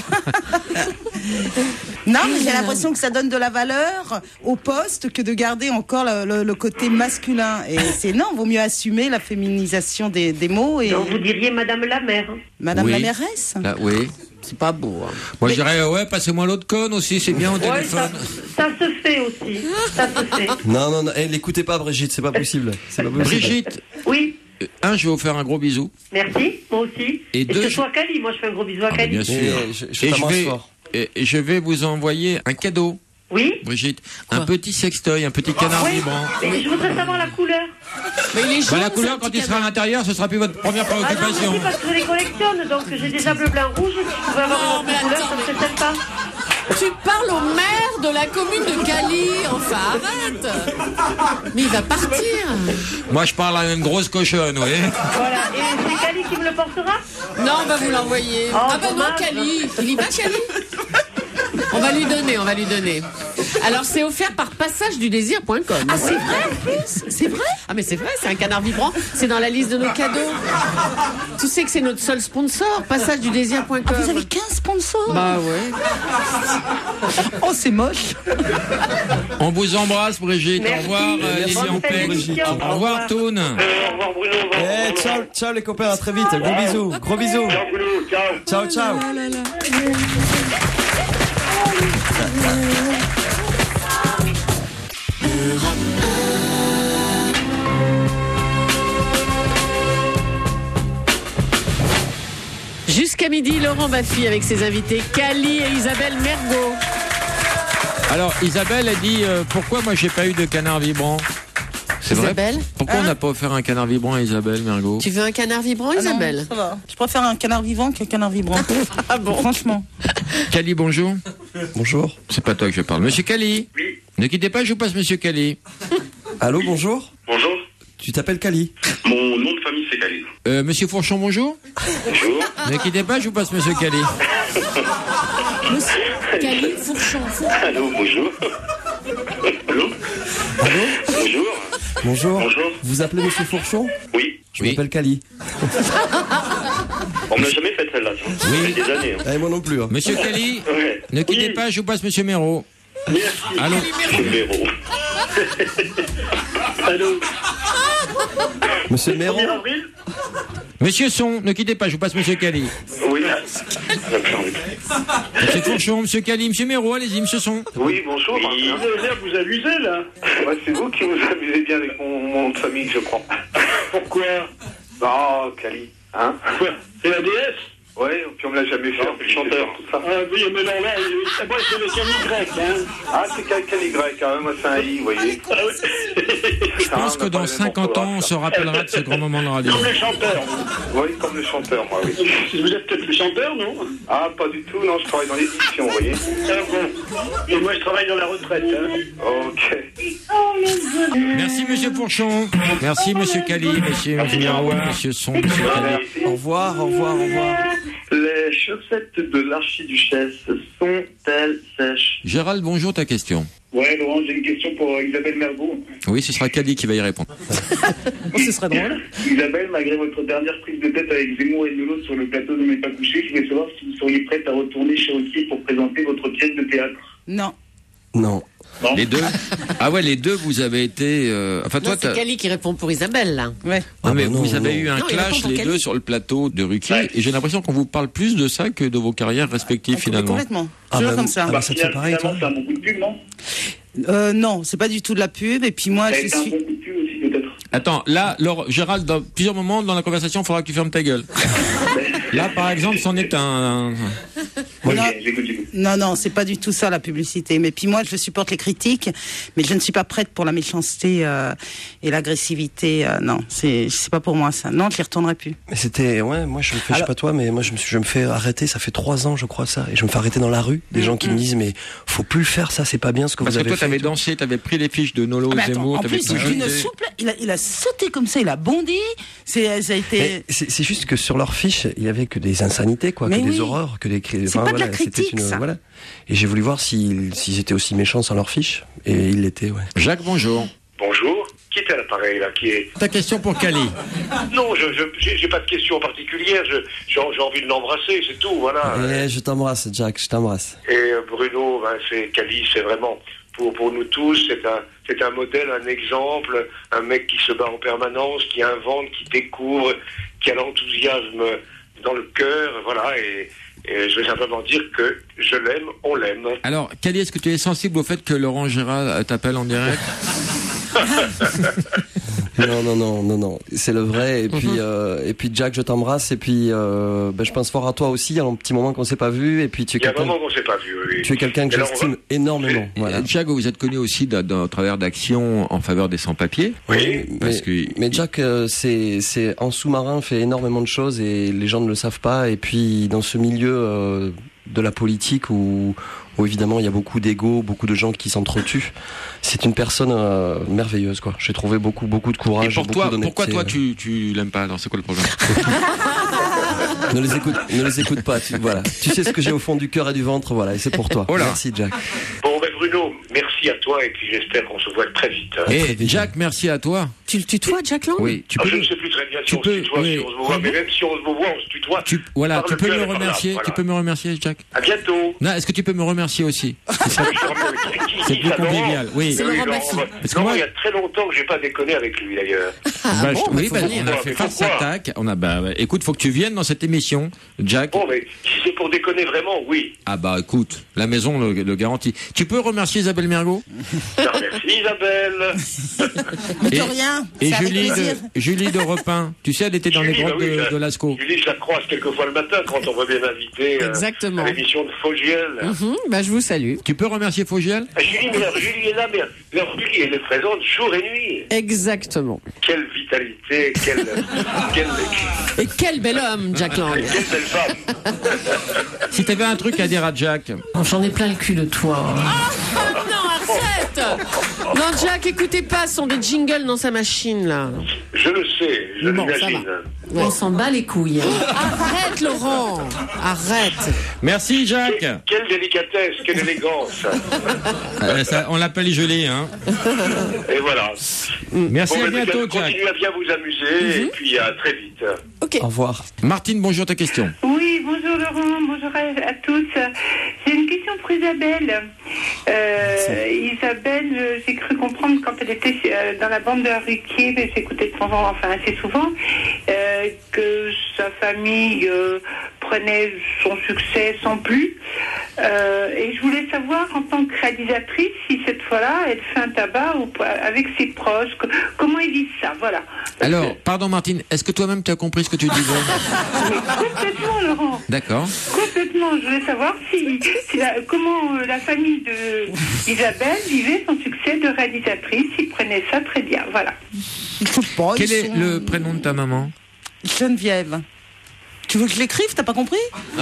Non, mais j'ai l'impression que ça donne de la valeur au poste que de garder encore le, le- le côté masculin. Et c'est non, vaut mieux assumer la féminisation des, des mots. Et Donc vous diriez Madame la maire. Madame Oui. la mairesse. Là, oui. C'est pas beau. Hein. Moi, je dirais, ouais, passez-moi l'autre conne aussi, c'est bien au Ouais, téléphone. ça, ça se fait aussi. Ça se fait. Non, non, non, eh, l'écoutez pas, Brigitte, c'est pas possible. C'est pas possible. Brigitte, Oui, euh, un, je vais vous faire un gros bisou. merci, moi aussi. Et Et, deux, ce je- soit Cali, moi je fais un gros bisou à Ah, Cali. bien sûr. Et je, je Et je t'embrasse vais, fort. et je vais vous envoyer un cadeau, Oui. Brigitte. Un petit sextoy, un petit canard Oui, vibrant. mais je voudrais savoir la couleur. Mais il est jaune, Bah, la ce couleur, quand petit il sera à cadeau. l'intérieur, ce sera plus votre première Ah non, je préoccupation. dis parce que je les collectionne, donc j'ai déjà bleu, blanc, rouge. Si je pouvais avoir Non, une mais autre couleur, attends, ça mais- serait sympa. Tu parles au maire de la commune de Cali. Enfin, arrête. Mais il va partir. Moi, je parle à une grosse cochonne, oui. Voilà, et c'est Cali qui me le portera? Non, on va vous l'envoyer. Oh, ah ben non, dommage. Cali. Il y va, Cali. On va lui donner, on va lui donner. Alors, c'est offert par passage du désir point com. Ah, c'est vrai en plus. C'est vrai. Ah mais c'est vrai, c'est un canard vibrant, c'est dans la liste de nos cadeaux. Tu sais que c'est notre seul sponsor, passage du désir point com. Ah, vous avez quinze sponsors. Bah ouais. Oh, c'est moche. On vous embrasse, Brigitte. Merci. Au revoir, euh, Merci. Lily Bonne Ampère. émission. Au revoir, Toon. Euh, au revoir Bruno, au revoir. Eh, ciao, ciao les copains, à très vite. Gros bisous, gros bisous. Ciao Bruno, ciao. Ciao, ciao. Jusqu'à midi, Laurent Baffy avec ses invités Cali et Isabelle Mergo. Alors, Isabelle a dit euh, pourquoi moi j'ai pas eu de canard vibrant. C'est vrai. Isabelle Pourquoi on Hein n'a pas offert un canard vibrant à Isabelle Mergo? Tu veux un canard vibrant, Ah non, Isabelle? ça va. Je préfère un canard vivant qu'un canard vibrant. Ah bon? Franchement. Cali, bonjour. Bonjour. C'est pas toi que je parle. Monsieur Cali. Oui. Ne quittez pas, je vous passe Monsieur Cali. Allô, bonjour. Bonjour. Tu t'appelles Cali? Mon nom de famille c'est Cali. Euh, Monsieur Fourchon, bonjour. Bonjour. Ne quittez pas, je vous passe Monsieur Cali. Monsieur Cali Fourchon. Allô, bonjour. Allô. Allô? Bonjour. Bonjour. Bonjour. Vous appelez Monsieur Fourchon? Oui. Je Oui. m'appelle Cali. On me l'a jamais fait celle-là. Ça Oui. fait des années. Hein. Eh, moi non plus. Hein. Monsieur Cali, Ouais. ne quittez Oui. pas, je vous passe Monsieur Méro. Merci. Allô. Numéro. Allô. Monsieur Méron? premier avril. Monsieur Son, ne quittez pas, je vous passe Monsieur Cali. Oui. Monsieur Fourchon, Monsieur Cali, Monsieur Méro, allez-y, Monsieur Son. Oui, bonjour. Oui. Vous abusez là. Ouais, c'est vous qui vous amusez bien avec mon, mon nom de famille, je crois. Pourquoi? Oh, Cali. Hein? C'est la déesse? Ouais, puis on me l'a jamais fait. Le chanteur, tout ça. Ah oui, mais non, là, moi c'est le Cali grec, hein. Ah, c'est Cali, Cali grec, hein. Moi c'est un I, vous voyez. Ah oui. Je pense que dans cinquante ans, on se rappellera de ce grand moment de radio. Comme le chanteur. Oui, comme le chanteur, moi, oui. Vous êtes peut-être le chanteur, non? Ah, pas du tout, non, je travaille dans l'édition, vous voyez. Ah bon. Et moi, je travaille dans la retraite, hein. Ok. Merci Monsieur Fourchon. Merci Monsieur Cali, Monsieur Méro, Monsieur Son, Monsieur Cali. Au revoir, au revoir, au revoir. Les chaussettes de l'archiduchesse sont-elles sèches? Gérald, bonjour, ta question. Ouais, Laurent, j'ai une question pour Isabelle Mergo. Oui, ce sera Cali qui va y répondre. Oh, ce serait drôle. Isabelle, malgré votre dernière prise de tête avec Zemmour et Nolot sur le plateau de Mes Pas Couché, je voulais savoir si vous seriez prête à retourner chez Ruquier pour présenter votre pièce de théâtre. Non. Non. Non. Les deux. Ah ouais, les deux, vous avez été. euh, Enfin, toi, Non, c'est t'as. Cali qui répond pour Isabelle, là. Ouais. Non, mais Ah bah non, vous avez non. eu un Non, il clash répond pour les Cali. deux sur le plateau de Ruquier, Ouais. et j'ai l'impression qu'on vous parle plus de ça que de vos carrières respectives finalement. Complètement. Ah Toujours bah, comme ça. ah bah, ça te fait pareil, toi? Finalement, c'est un bon coup de pub, non? Euh, non, c'est pas du tout de la pub. Et puis moi, Ça a je été un suis. bon coup de pub aussi, peut-être. Attends, là, Laure- Gérald, dans plusieurs moments dans la conversation, il faudra que tu fermes ta gueule. Là, par exemple, c'en est un. Non, non, non, c'est pas du tout ça la publicité. Mais puis moi, je supporte les critiques, mais je ne suis pas prête pour la méchanceté euh, et l'agressivité. Euh, non, c'est c'est pas pour moi ça. Non, je n'y retournerai plus. Mais c'était, ouais, moi je me fais, Alors... je sais pas toi, mais moi je me, suis, je me fais arrêter. Ça fait trois ans, je crois ça, et je me fais arrêter dans la rue. Des mmh, gens qui mmh. me disent, mais faut plus le faire, ça, c'est pas bien ce que Parce vous que avez toi, fait. Parce que toi, t'avais dansé, t'avais pris les fiches de Nolo ah, Zemmour. En plus, c'est une souple. Il a, il a sauté comme ça, il a bondi. C'est, ça a été. C'est, c'est juste que sur leur fiche, il y avait que des insanités, quoi, mais que oui. des horreurs, que des. C'est enfin, pas voilà, de la critique, une, ça. Voilà. Et j'ai voulu voir s'ils, s'ils étaient aussi méchants sans leur fiche, et ils l'étaient, ouais. Jacques, bonjour. Bonjour. Qui est à l'appareil là qui est... Ta question pour Cali. Non, je, je j'ai, j'ai pas de question particulière. Je, j'ai, j'ai envie de l'embrasser, c'est tout, voilà. Et je t'embrasse, Jack, je t'embrasse. Et Bruno, ben, c'est Cali, c'est vraiment pour pour nous tous, c'est un c'est un modèle, un exemple, un mec qui se bat en permanence, qui invente, qui découvre, qui a l'enthousiasme dans le cœur, voilà. Et, et je vais simplement dire que je l'aime, on l'aime. Alors, Cali, est-ce que tu es sensible au fait que Laurent Gérard t'appelle en direct? Non, non, non, non, non. C'est le vrai. Et puis, euh, et puis Jack, je t'embrasse. Et puis, euh, ben, je pense fort à toi aussi. Il y a un petit moment qu'on s'est pas vu. Et puis, tu es Il y a un quelqu'un. moment qu'on s'est pas vu. Oui. Tu es quelqu'un que j'estime va... énormément. Voilà. Jack, vous êtes connu aussi au travers d'actions en faveur des sans-papiers. Oui. Parce mais, que mais Jack, euh, c'est, c'est en sous-marin fait énormément de choses et les gens ne le savent pas. Et puis, dans ce milieu euh, de la politique où où évidemment il y a beaucoup d'ego, beaucoup de gens qui s'entretuent. C'est une personne euh, merveilleuse, quoi. J'ai trouvé beaucoup, beaucoup de courage. Et pour beaucoup toi, d'honnêteté. pourquoi toi tu, tu l'aimes pas? Alors c'est quoi le problème? Ne les écoute, ne les écoute pas. Tu, voilà. Tu sais ce que j'ai au fond du cœur et du ventre, voilà. Et c'est pour toi. Oh merci, Jack. Bon, ben Bruno, merci à toi et puis j'espère qu'on se voit très vite. Et très vite. Jack, merci à toi. Tu le tutoies, Jack Lang? Oui. Tu ah, peux. Je ne sais plus très bien si tu on peux, se tutoie, oui. si on se voit, mais même si on se voit, on se tutoie. Tu, voilà, tu peux me remercier. Voilà. Tu peux me remercier, Jack. À bientôt. Non, est-ce que tu peux me remercier aussi? C'est, ça. C'est plus convivial. Oui. C'est oui, Laurent, Parce que moi, il y a très longtemps que j'ai pas déconné avec lui d'ailleurs. Ah, bah, bon, je, oui, bah, venir. on a fait face attaque. On a, bah, écoute, faut que tu viennes dans cette émission, Jack. Bon, mais si c'est pour déconner vraiment, oui. Ah bah, écoute, la maison le, le garantit. Tu peux remercier Isabelle Mergo? Merci Isabelle. Mais de rien. Et Julie de, Julie de Repin. Tu sais, elle était dans Julie, les grottes bah oui, de, de Lascaux. Julie, je la croise quelquefois le matin quand on va bien m'inviter euh, Exactement. à l'émission de Fogiel. Mm-hmm, bah, je vous salue. Tu peux remercier Fogiel? Ah, Julie, mais alors, Julie est là, mais alors, Julie, elle est présente jour et nuit. Exactement. Quelle vitalité, quelle... quelle... Et quel bel homme, Jack Lang. Et quelle belle femme. Si t'avais un truc à dire à Jack. Oh, j'en ai plein le cul de toi. Oh, non, arrête. Non, Jack, écoutez pas, ce sont des jingles dans sa machine, là. Je le sais, je bon, l'imagine. Ouais. On s'en bat les couilles. Arrête, Laurent. Arrête. Merci, Jack. Quelle, quelle délicatesse, quelle élégance. euh, ça, on l'appelle gelé, hein. Et voilà. Merci, bon, à bientôt, Jack. Continuez à bien vous amuser, mm-hmm. et puis à très vite. Ok. Au revoir. Martine, bonjour, ta question. Oui, bonjour Laurent, bonjour à, à tous. J'ai une question pour Isabelle. Euh, Isabelle, j'ai cru comprendre quand elle était dans la bande de Ruquier, mais j'écoutais de temps en temps, enfin assez souvent, euh, que sa famille euh, prenait son succès sans plus. Euh, et je voulais savoir, en tant que réalisatrice, si cette fois-là, elle fait un tabac ou pas, avec ses proches, que, comment ils vivent ça, voilà. Parce Alors, que... pardon Martine, est-ce que toi-même tu as compris ce que tu disais? Complètement, Laurent. D'accord. Complètement. Je voulais savoir si, si la, comment euh, la famille de Isabelle vivait son succès de réalisatrice. Ils prenaient ça très bien, voilà. Pas, Quel est sont... le prénom de ta maman? Geneviève. Tu veux que je l'écrive? T'as pas compris? Non.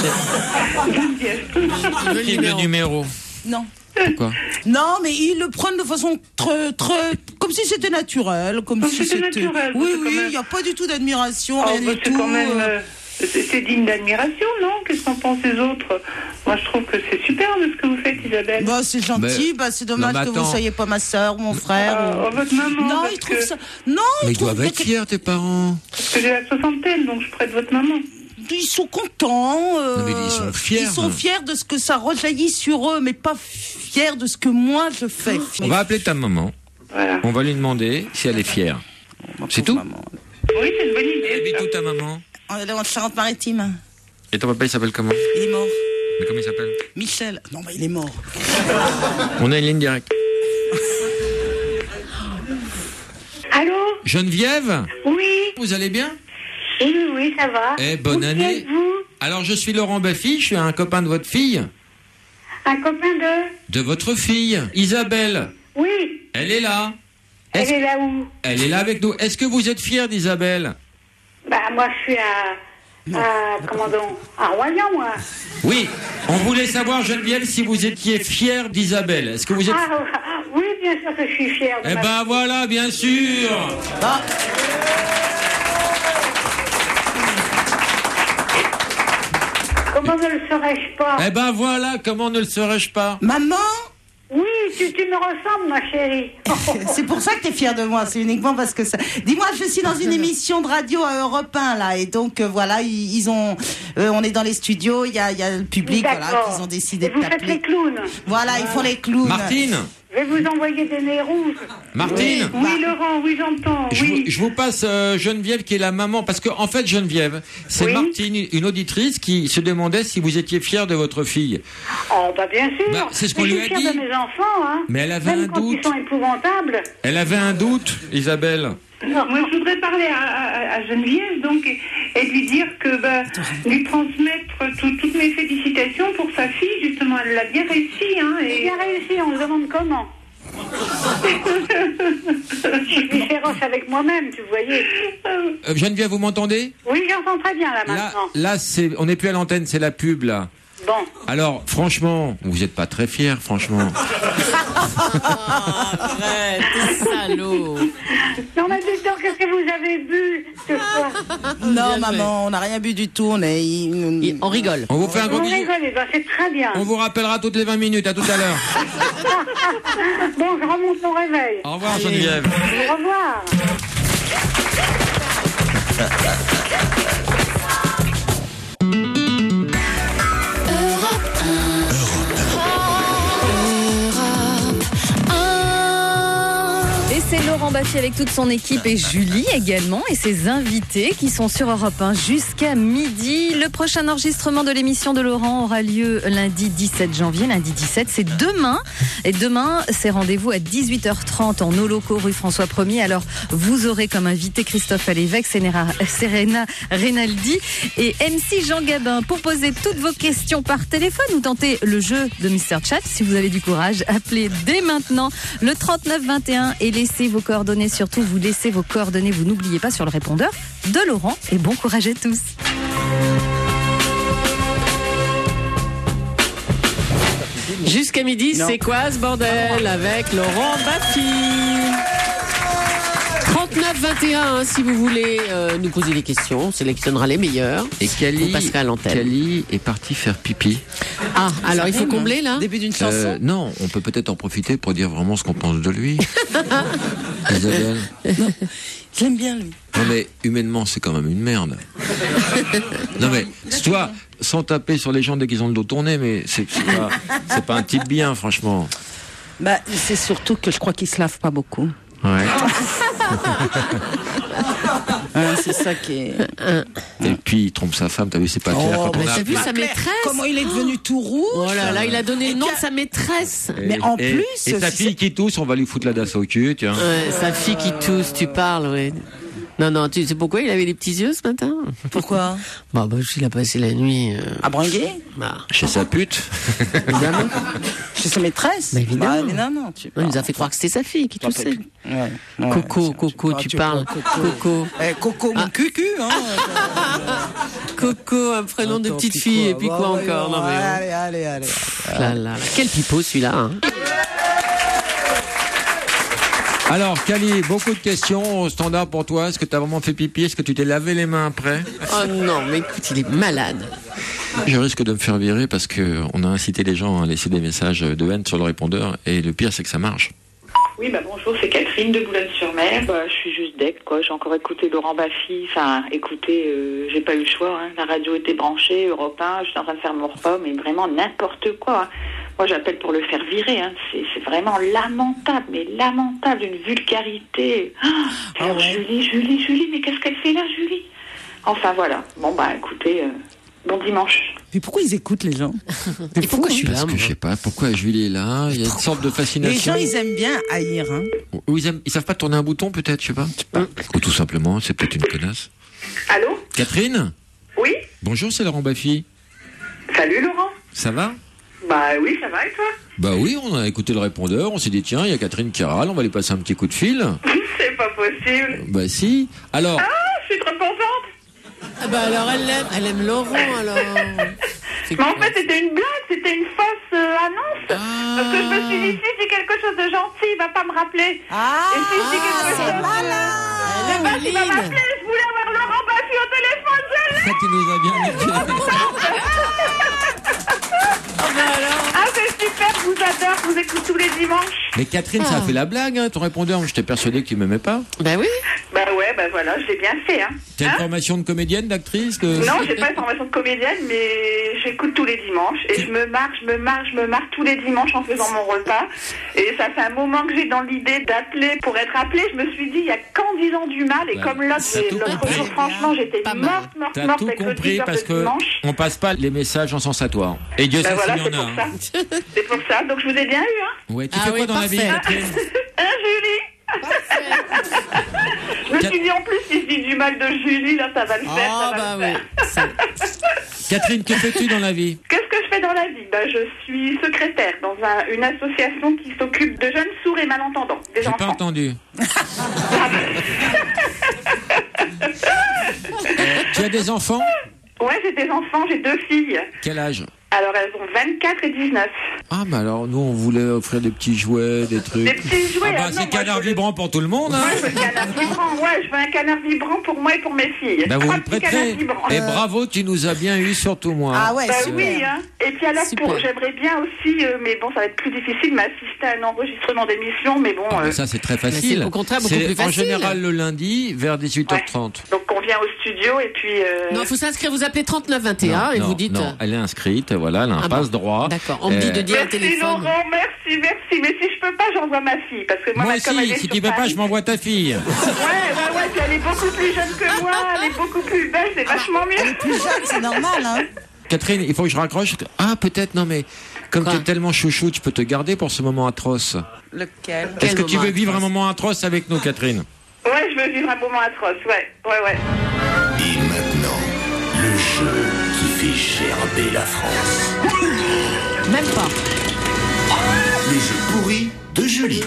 Geneviève. Le, le numéro. Non. Pourquoi? Non, mais ils le prennent de façon très, très, comme si c'était naturel, comme, comme si c'était. Naturel, oui, oui, il même... n'y a pas du tout d'admiration, oh, rien bah, du c'est tout. Quand même, euh, c'est, c'est digne d'admiration, non? Qu'est-ce qu'en pensent les autres? Moi, je trouve que c'est superbe ce que vous faites, Isabelle. Bah, c'est gentil. Mais... Bah, c'est dommage non, que vous ne soyez pas ma soeur ou mon frère. Euh, ou... Votre maman. Non, ils trouvent que... ça. Non, mais ils doivent être fiers, tes parents. Parce que j'ai la soixantaine, donc je prête votre maman. Ils sont contents. Euh, non, mais ils sont fiers. Ils sont fiers de ce que ça rejaillit sur eux, mais pas fiers de ce que moi je fais. On va appeler ta maman. Voilà. On va lui demander si elle est fière. Oh, c'est tout? Maman. Oui, c'est une bonne idée. Elle habite où ta maman? Elle est en Charente-Maritime. Et ton papa il s'appelle comment? Il est mort. Mais comment il s'appelle? Michel. Non, bah il est mort. On a une ligne directe. Allô? Geneviève? Oui. Vous allez bien? Oui, oui, ça va. Eh, bonne Où année. êtes-vous? Alors, je suis Laurent Baffy, je suis un copain de votre fille. Un copain de... De votre fille, Isabelle. Oui. Elle est là. Elle Est-ce- est là où? Elle est là avec nous. Est-ce que vous êtes fière d'Isabelle? Bah, moi, je suis à... à comment donc? À Royan, moi. Oui. On voulait savoir, Geneviève, si vous étiez fière d'Isabelle. Est-ce que vous êtes... Ah, oui, bien sûr que je suis fière. de Eh ma- ben voilà, bien sûr. Ah. Comment ne le serais-je pas? Eh ben voilà, comment ne le serais-je pas? Maman, Oui, tu, tu me ressembles, ma chérie. c'est pour ça que t'es fière de moi, c'est uniquement parce que ça... Dis-moi, je suis dans une émission de radio à Europe un, là, et donc, euh, voilà, ils, ils ont... euh, on est dans les studios, il y a, il y a le public, voilà, D'accord. qu'ils ont décidé Et de vous faites t'appeler. les clowns. Voilà, ils font les clowns. Martine, Je vais vous envoyer des nez rouges. Martine, Oui, Laurent, oui, j'entends. je, vous, Oui. je vous passe euh, Geneviève qui est la maman, parce que en fait Geneviève, c'est Oui. Martine, une auditrice qui se demandait si vous étiez fière de votre fille. Oh, bah, bien sûr. Bah, c'est ce qu'on Mais lui je a suis dit. fière de mes enfants, hein. Mais elle avait Même un quand doute. ils sont épouvantables. Elle avait un doute, Isabelle. Non, moi, je voudrais parler à, à- à Geneviève, donc, et, et lui dire que, bah, lui transmettre tout- toutes mes félicitations pour sa fille, justement. Elle l'a bien réussi, hein. Et... Bien réussi, on se demande comment. Je suis féroce avec moi-même, tu voyais. Euh, Geneviève, vous m'entendez? Oui, j'entends très bien, là, Là, maintenant. là, c'est, on n'est plus à l'antenne, c'est la pub là. Bon. Alors, franchement, vous n'êtes pas très fiers, franchement. Arrête, salaud. Non, mais dites-donc, qu'est-ce que vous avez bu ce soir? Non, maman, on n'a rien bu du tout, on est... Et on rigole. On vous fait un gros Vous bisou. rigolez, ben, c'est très bien. On vous rappellera toutes les vingt minutes. À tout à l'heure. Bon, je remonte mon réveil. Au revoir, Geneviève. Au revoir. Et c'est Laurent Baffy avec toute son équipe et Julie également et ses invités qui sont sur Europe un jusqu'à midi. Le prochain enregistrement de l'émission de Laurent aura lieu lundi dix-sept janvier. Lundi dix-sept, c'est demain. Et demain, c'est rendez-vous à dix-huit heures trente en nos locaux rue François premier. Alors, vous aurez comme invité Christophe Alévèque, Serena Rinaldi et M C Jean Gabin pour poser toutes vos questions par téléphone ou tenter le jeu de Mister Chat. Si vous avez du courage, appelez dès maintenant le trente-neuf vingt et un et laissez vos coordonnées. Surtout, vous laissez vos coordonnées, vous n'oubliez pas, sur le répondeur de Laurent. Et bon courage à tous. Jusqu'à midi, Non. c'est quoi ce bordel avec Laurent Baffy? trente-neuf vingt et un, hein, si vous voulez euh, nous poser des questions, on sélectionnera les meilleurs. Et Cali, Vous passerez à l'antenne. Cali est parti faire pipi. Ah, alors il faut combler là. Début d'une chanson. Euh, non, on peut peut-être en profiter pour dire vraiment ce qu'on pense de lui. Isabelle. Je l'aime bien, lui. Non mais humainement, c'est quand même une merde. Non mais toi, sans taper sur les gens dès qu'ils ont le dos tourné, mais c'est c'est pas, c'est pas un type bien, franchement. Bah, c'est surtout que je crois qu'il se lave pas beaucoup. Ouais. Hein, c'est ça qui est... Et puis il trompe sa femme, t'as vu, c'est pas clair. Oh, Quand mais on a T'as vu sa maîtresse? Comment il est devenu tout rouge? Oh là là, il a donné le nom de sa maîtresse. Et- Mais en et- plus, et sa si fille qui tousse, on va lui foutre la dasse au cul, tiens. Ouais, sa fille qui tousse, tu parles, ouais. Non, non, tu sais pourquoi il avait des petits yeux ce matin? Pourquoi? Bah, bah, il a passé la nuit. Euh... À Branguer? Bah, Chez sa pute. évidemment. Chez sa maîtresse? Bah, évidemment. Bah, évidemment. Tu On nous a fait croire que c'était sa fille qui parles. toussait. Ouais, ouais, Coco, ouais, Coco, ah, tu parles. Coco. Coco. Eh, Coco, mon Ah. cucu, hein. Coco, un prénom de Attends, petite puis fille, quoi et puis Bah, quoi ouais, encore? ouais, Non, mais bon. Allez, allez, allez. Là, là, là. Quel pipeau celui-là, hein. Alors, Cali, beaucoup de questions au standard pour toi. Est-ce que tu as vraiment fait pipi? Est-ce que tu t'es lavé les mains après? Oh non, mais écoute, il est malade. Je risque de me faire virer parce que on a incité les gens à laisser des messages de haine sur le répondeur et le pire c'est que ça marche. Oui, bah bonjour, c'est Catherine de Boulogne-sur-Mer. Bah, je suis juste deck, quoi. J'ai encore écouté Laurent Baffy. Enfin, écoutez, euh, j'ai pas eu le choix. Hein. La radio était branchée, Europe un, j'étais en train de faire mon repas, mais vraiment n'importe quoi. Hein. Moi, j'appelle pour le faire virer. Hein. C'est, c'est vraiment lamentable, mais lamentable, d'une vulgarité. Oh, alors, ouais. Julie, Julie, Julie, mais qu'est-ce qu'elle fait là, Julie? Enfin, voilà. Bon, bah, écoutez, euh, bon dimanche. Mais pourquoi ils écoutent, les gens? Et pourquoi je suis là, Parce que moi je sais pas pourquoi Julie est là. Il y a une sorte de Les fascination. gens, ils aiment bien haïr, hein. Ou ils, aiment- ils savent pas tourner un bouton peut-être, je sais pas. Ou tout simplement, c'est peut-être une connasse. Allô? Catherine, Oui? Bonjour, c'est Laurent Baffy. Salut Laurent. Ça va? Bah oui, ça va et toi? Bah oui, on a écouté le répondeur, on s'est dit tiens, il y a Catherine qui râle, on va lui passer un petit coup de fil. C'est pas possible. Bah si. Alors. Ah, je suis trop contente. Ah bah alors elle l'aime, elle aime Laurent alors. Mais en fait c'était une blague, c'était une fausse euh, annonce. Ah. Parce que je me suis dit si je dis quelque chose de gentil, il va pas me rappeler. Ah, et si je dis quelque chose de malin, eh ben, il va m'appeler. Je voulais avoir Laurent Baffy au téléphone. Je l'ai. Tu nous as bien niqué. Ah c'est super, je vous adore, je vous écoute tous les dimanches. Mais Catherine, Ah. ça a fait la blague, hein, ton répondeur. J'étais persuadé que tu m'aimais pas. Bah oui. Bah ouais, bah voilà, j'ai bien fait. Hein. T'as une Hein formation de comédienne, d'actrice de... Non, j'ai pas une formation de comédienne, mais j'écoute tous les dimanches et je me marre, je me marre, je me marre tous les dimanches en faisant mon repas. Et ça fait un moment que j'ai dans l'idée d'appeler pour être appelée. Je me suis dit, il y a qu'en disant du mal. Et Ouais. comme là, T'as j'ai- tout l'autre compris. jour, franchement, j'étais Pas morte, mal. morte, T'as morte tout avec le compris teaser parce de que dimanche. on passe pas les messages en sensatoire. Et Dieu Ben sait voilà, s'il y c'est en a. pour ça. hein. C'est pour ça. Donc je vous ai bien eu, hein. Ouais, tu Ah fais oui, quoi dans parfait. la vie, Catherine? Hein, Julie? Je me suis dit en plus, si je dis du mal de Julie, là, ça va le faire. Ah ça va bah le oui. faire. Catherine, que fais-tu dans la vie? Qu'est-ce que je fais dans la vie? Ben, je suis secrétaire dans un- une association qui s'occupe de jeunes sourds et malentendants, des J'ai pas enfants. entendu. Tu as des enfants? Ouais, j'ai des enfants, j'ai deux filles. Quel âge? Alors, elles ont vingt-quatre et dix-neuf. Ah, bah alors, nous, on voulait offrir des petits jouets, des trucs. Des petits jouets, Ah, bah, ah non, c'est moi, canard je veux- vibrant pour tout le monde, hein. Moi, je veux un canard vibrant. Ouais, je veux un canard vibrant pour moi et pour mes filles. Bah, vous Trois le petits prêterez. canards vibrants. Et bravo, tu nous as bien eu, surtout moi. Ah ouais, Bah super. oui, hein. Et puis alors, Super. pour, j'aimerais bien aussi, euh, mais bon, ça va être plus difficile, m'assister à un enregistrement d'émission, mais bon. Ah, mais euh, ça, c'est très Mais facile. c'est au contraire beaucoup C'est plus facile. en général le lundi vers dix-huit heures trente. Donc on vient au studio et puis. Euh... Non, faut s'inscrire, vous appelez trente-neuf vingt et un Non, et non, vous dites. non, elle est inscrite, voilà, elle a un Ah bon. passe-droit. D'accord, on me dit Euh, de dire au Merci téléphone. Laurent, merci, merci. Mais si je peux pas, j'envoie ma fille. Parce que moi, Moi ma com, elle aussi, est si sur tu veux pas, Paris. je m'envoie ta fille. Ouais, ouais, ouais, puis elle est beaucoup plus jeune que moi, elle est beaucoup plus belle, c'est vachement mieux. Elle est plus jeune, c'est normal, hein. Catherine, il faut que je raccroche. Ah, peut-être, non, mais comme Quoi tu es tellement chouchou, tu peux te garder pour ce moment atroce. Lequel? Est-ce que Quel tu moment veux vivre un atroce moment atroce avec nous, Catherine? Ouais, je veux vivre un moment atroce, ouais, ouais, ouais. Et maintenant, le jeu qui fait gerber la France. Même pas. Le jeu pourri de Julie.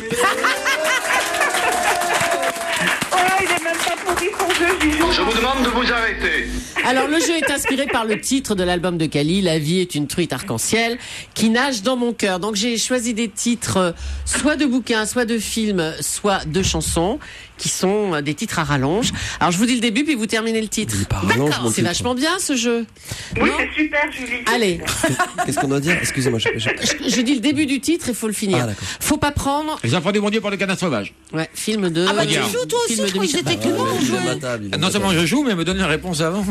Oh, il est même pas pourri son jeu, Gigou. Je vous demande de vous arrêter. Alors le jeu est inspiré par le titre de l'album de Cali, La vie est une truite arc-en-ciel qui nage dans mon cœur. Donc j'ai choisi des titres euh, soit de bouquins, soit de films, soit de chansons qui sont euh, des titres à rallonge. Alors je vous dis le début puis vous terminez le titre. Dis pas rallonge, D'accord, mon c'est titre. vachement bien ce jeu. Oui, Non c'est super, Julie. Allez, Qu'est-ce qu'on doit dire? Excusez-moi. je- je- je, je dis le début du titre et il faut le finir. Ah, d'accord. Faut pas prendre. Les enfants du bon Dieu pour le canard sauvage. Ouais, film de. Ah bah tu Regarde. joues toi aussi, Film je de crois que Michel- j'étais que nous Ah, on il est jouait. à ma table, il est à Non ma seulement table. je joue, mais me donne la réponse avant.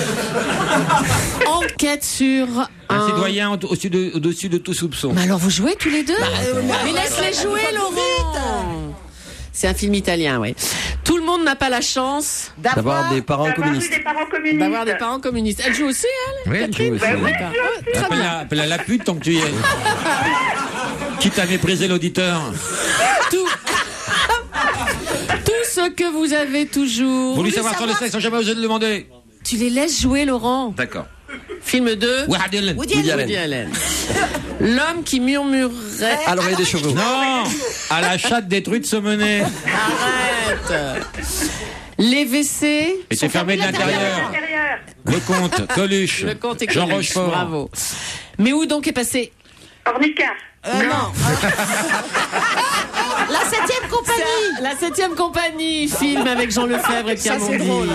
Enquête sur Un un. citoyen au- au-dessus de, au-dessus de tout soupçon. Mais alors vous jouez tous les deux euh, Mais laisse-les jouer, Laurent. C'est un film italien, oui. Tout le monde n'a pas la chance D'avoir des parents D'avoir eu communistes. des parents communistes. d'avoir des parents communistes. Elle joue aussi, elle Oui, elle joue aussi. Bah oui, D'accord. je joue aussi. Très Appelle bien. la, appelle la la pute tant que tu y es. Quitte à mépriser l'auditeur. Tout... Tout ce que vous avez toujours. Voulu savoir sur le sexe sans jamais oser le demander. Tu les laisses jouer, Laurent. D'accord. Film de Woody Allen. Woody Woody Allen. Allen. Woody Allen. L'homme qui murmurait. À l'oreille des chevaux. Non, à la chatte détruite se mener. Arrête. Les W C. Était fermé de l'intérieur. Intérieur. Le comte, Coluche, Le compte est Jean connu. Rochefort. Bravo. Mais où donc est passé Ornica. Euh, non. La septième compagnie. La septième compagnie, film avec Jean Lefebvre et Pierre Ça, c'est Mondi. drôle,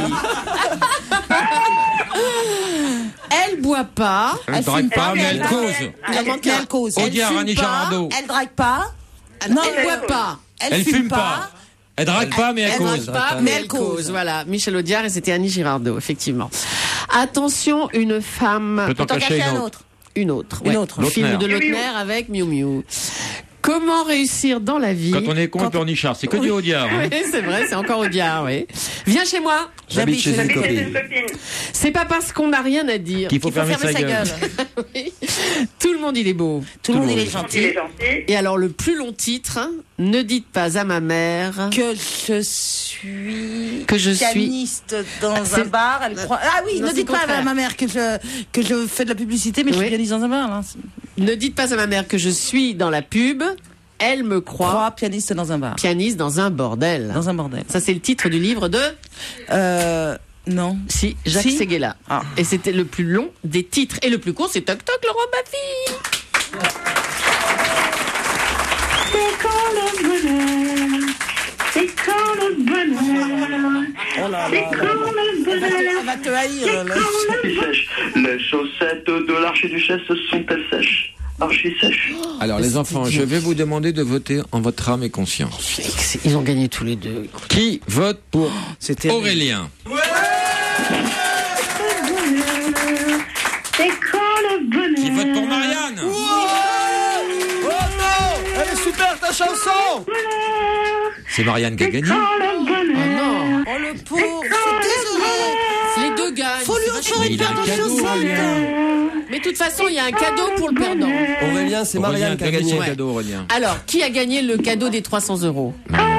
Elle boit pas. Elle ne drague pas, mais elle cause. Il en manque Elle, un. elle cause. Audiard, Elle fume Annie pas, Girardot. Elle drague pas. Non, elle elle boit cause. pas. Elle, Elle fume pas. Elle drague pas, mais elle Elle cause. drague pas, mais elle cause. Voilà, Michel Audiard et c'était Annie Girardot, effectivement. Attention, une femme. Je peux t'en T'en cacher cacher une un autre. autre. Une autre. Une ouais. autre. Le film Lautner. de Lautner avec Miu Miu. Comment réussir dans la vie? Quand on est con et pleurnichard, c'est que du Audiard. Hein. Oui, c'est vrai, c'est encore Audiard, oui. Viens chez moi. J'habite chez une copine. C'est pas parce qu'on n'a rien à dire qu'il faut, qu'il faut fermer, fermer sa, sa gueule. gueule. Oui. Tout le monde, il est beau. Tout, Tout le monde, il est gentil. gentil. Et alors, le plus long titre, hein, ne dites pas à ma mère que je suis que je pianiste suis... dans ah, un bar. Elle croit... Ah oui, non, ne dites pas contraire. à ma mère que je, que je fais de la publicité, mais oui. je suis pianiste dans un bar. Là. Ne dites pas à ma mère que je suis dans la pub. Elle me croit. croit pianiste dans un bar. Pianiste dans un bordel. Dans un bordel. Ça, c'est le titre du livre de. Euh. Non. Si, Jacques si Séguéla. Ah. Et c'était le plus long des titres. Et le plus court, c'est Toc Toc, Laurent Baffy. C'est quand le bonheur. C'est quand le bonheur. Oh là c'est quand le bonheur. Elle va te haïr. Les chaussettes de l'archiduchesse sont-elles sèches? Archi sèche. Alors les enfants, je vais vous demander de voter en votre âme et conscience. Ils ont gagné tous les deux. Qui vote pour Aurélien? Ouais. C'est quand le bonheur. Qui vote pour Marianne? Wow. Oh non, elle est super ta chanson. C'est Marianne qui a gagné. Oh non. Oh le pauvre, c'est désolé. Les deux gagnent. Faut lui en faire une paire de chaussettes. Mais de toute façon, il y a un cadeau pour le perdant. Aurélien, c'est Marianne qui a gagné. Ouais. Cadeau, Aurélien. Alors, qui a gagné le cadeau des trois cents euros?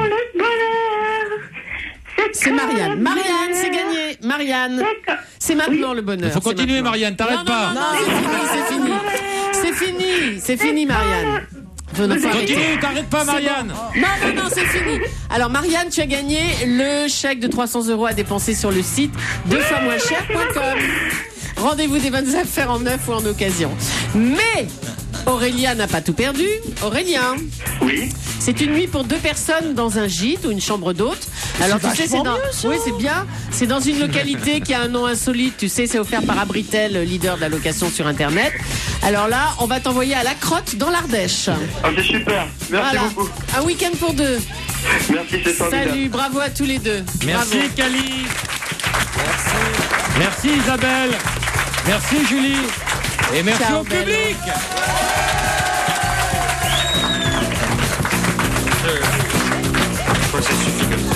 C'est Marianne. Marianne, c'est gagné. Marianne. C'est maintenant le bonheur. Il faut continuer, Marianne, t'arrêtes pas. Non, non, non, c'est fini, c'est fini. C'est fini, c'est fini, Marianne. Continue, t'arrêtes pas, Marianne. Non, non, non, c'est fini. Alors, Marianne, tu as gagné le chèque de trois cents euros à dépenser sur le site deux fois moins cher point com. Rendez-vous des bonnes affaires en neuf ou en occasion. Mais Aurélien n'a pas tout perdu. Aurélien. Oui. C'est une nuit pour deux personnes dans un gîte ou une chambre d'hôte. Alors tu sais, c'est dans. Oui, c'est bien. C'est dans une localité qui a un nom insolite. Tu sais, c'est offert par Abritel, leader de la location sur Internet. Alors là, on va t'envoyer à la Crotte dans l'Ardèche. Ah, c'est super. Merci voilà. beaucoup. Un week-end pour deux. Merci, c'est formidable. Salut, bravo à tous les deux. Merci, bravo. Cali. Merci. Merci, Isabelle. Merci, Julie. Et merci Ciao, au public. Bello. Je crois que ça suffit comme ça.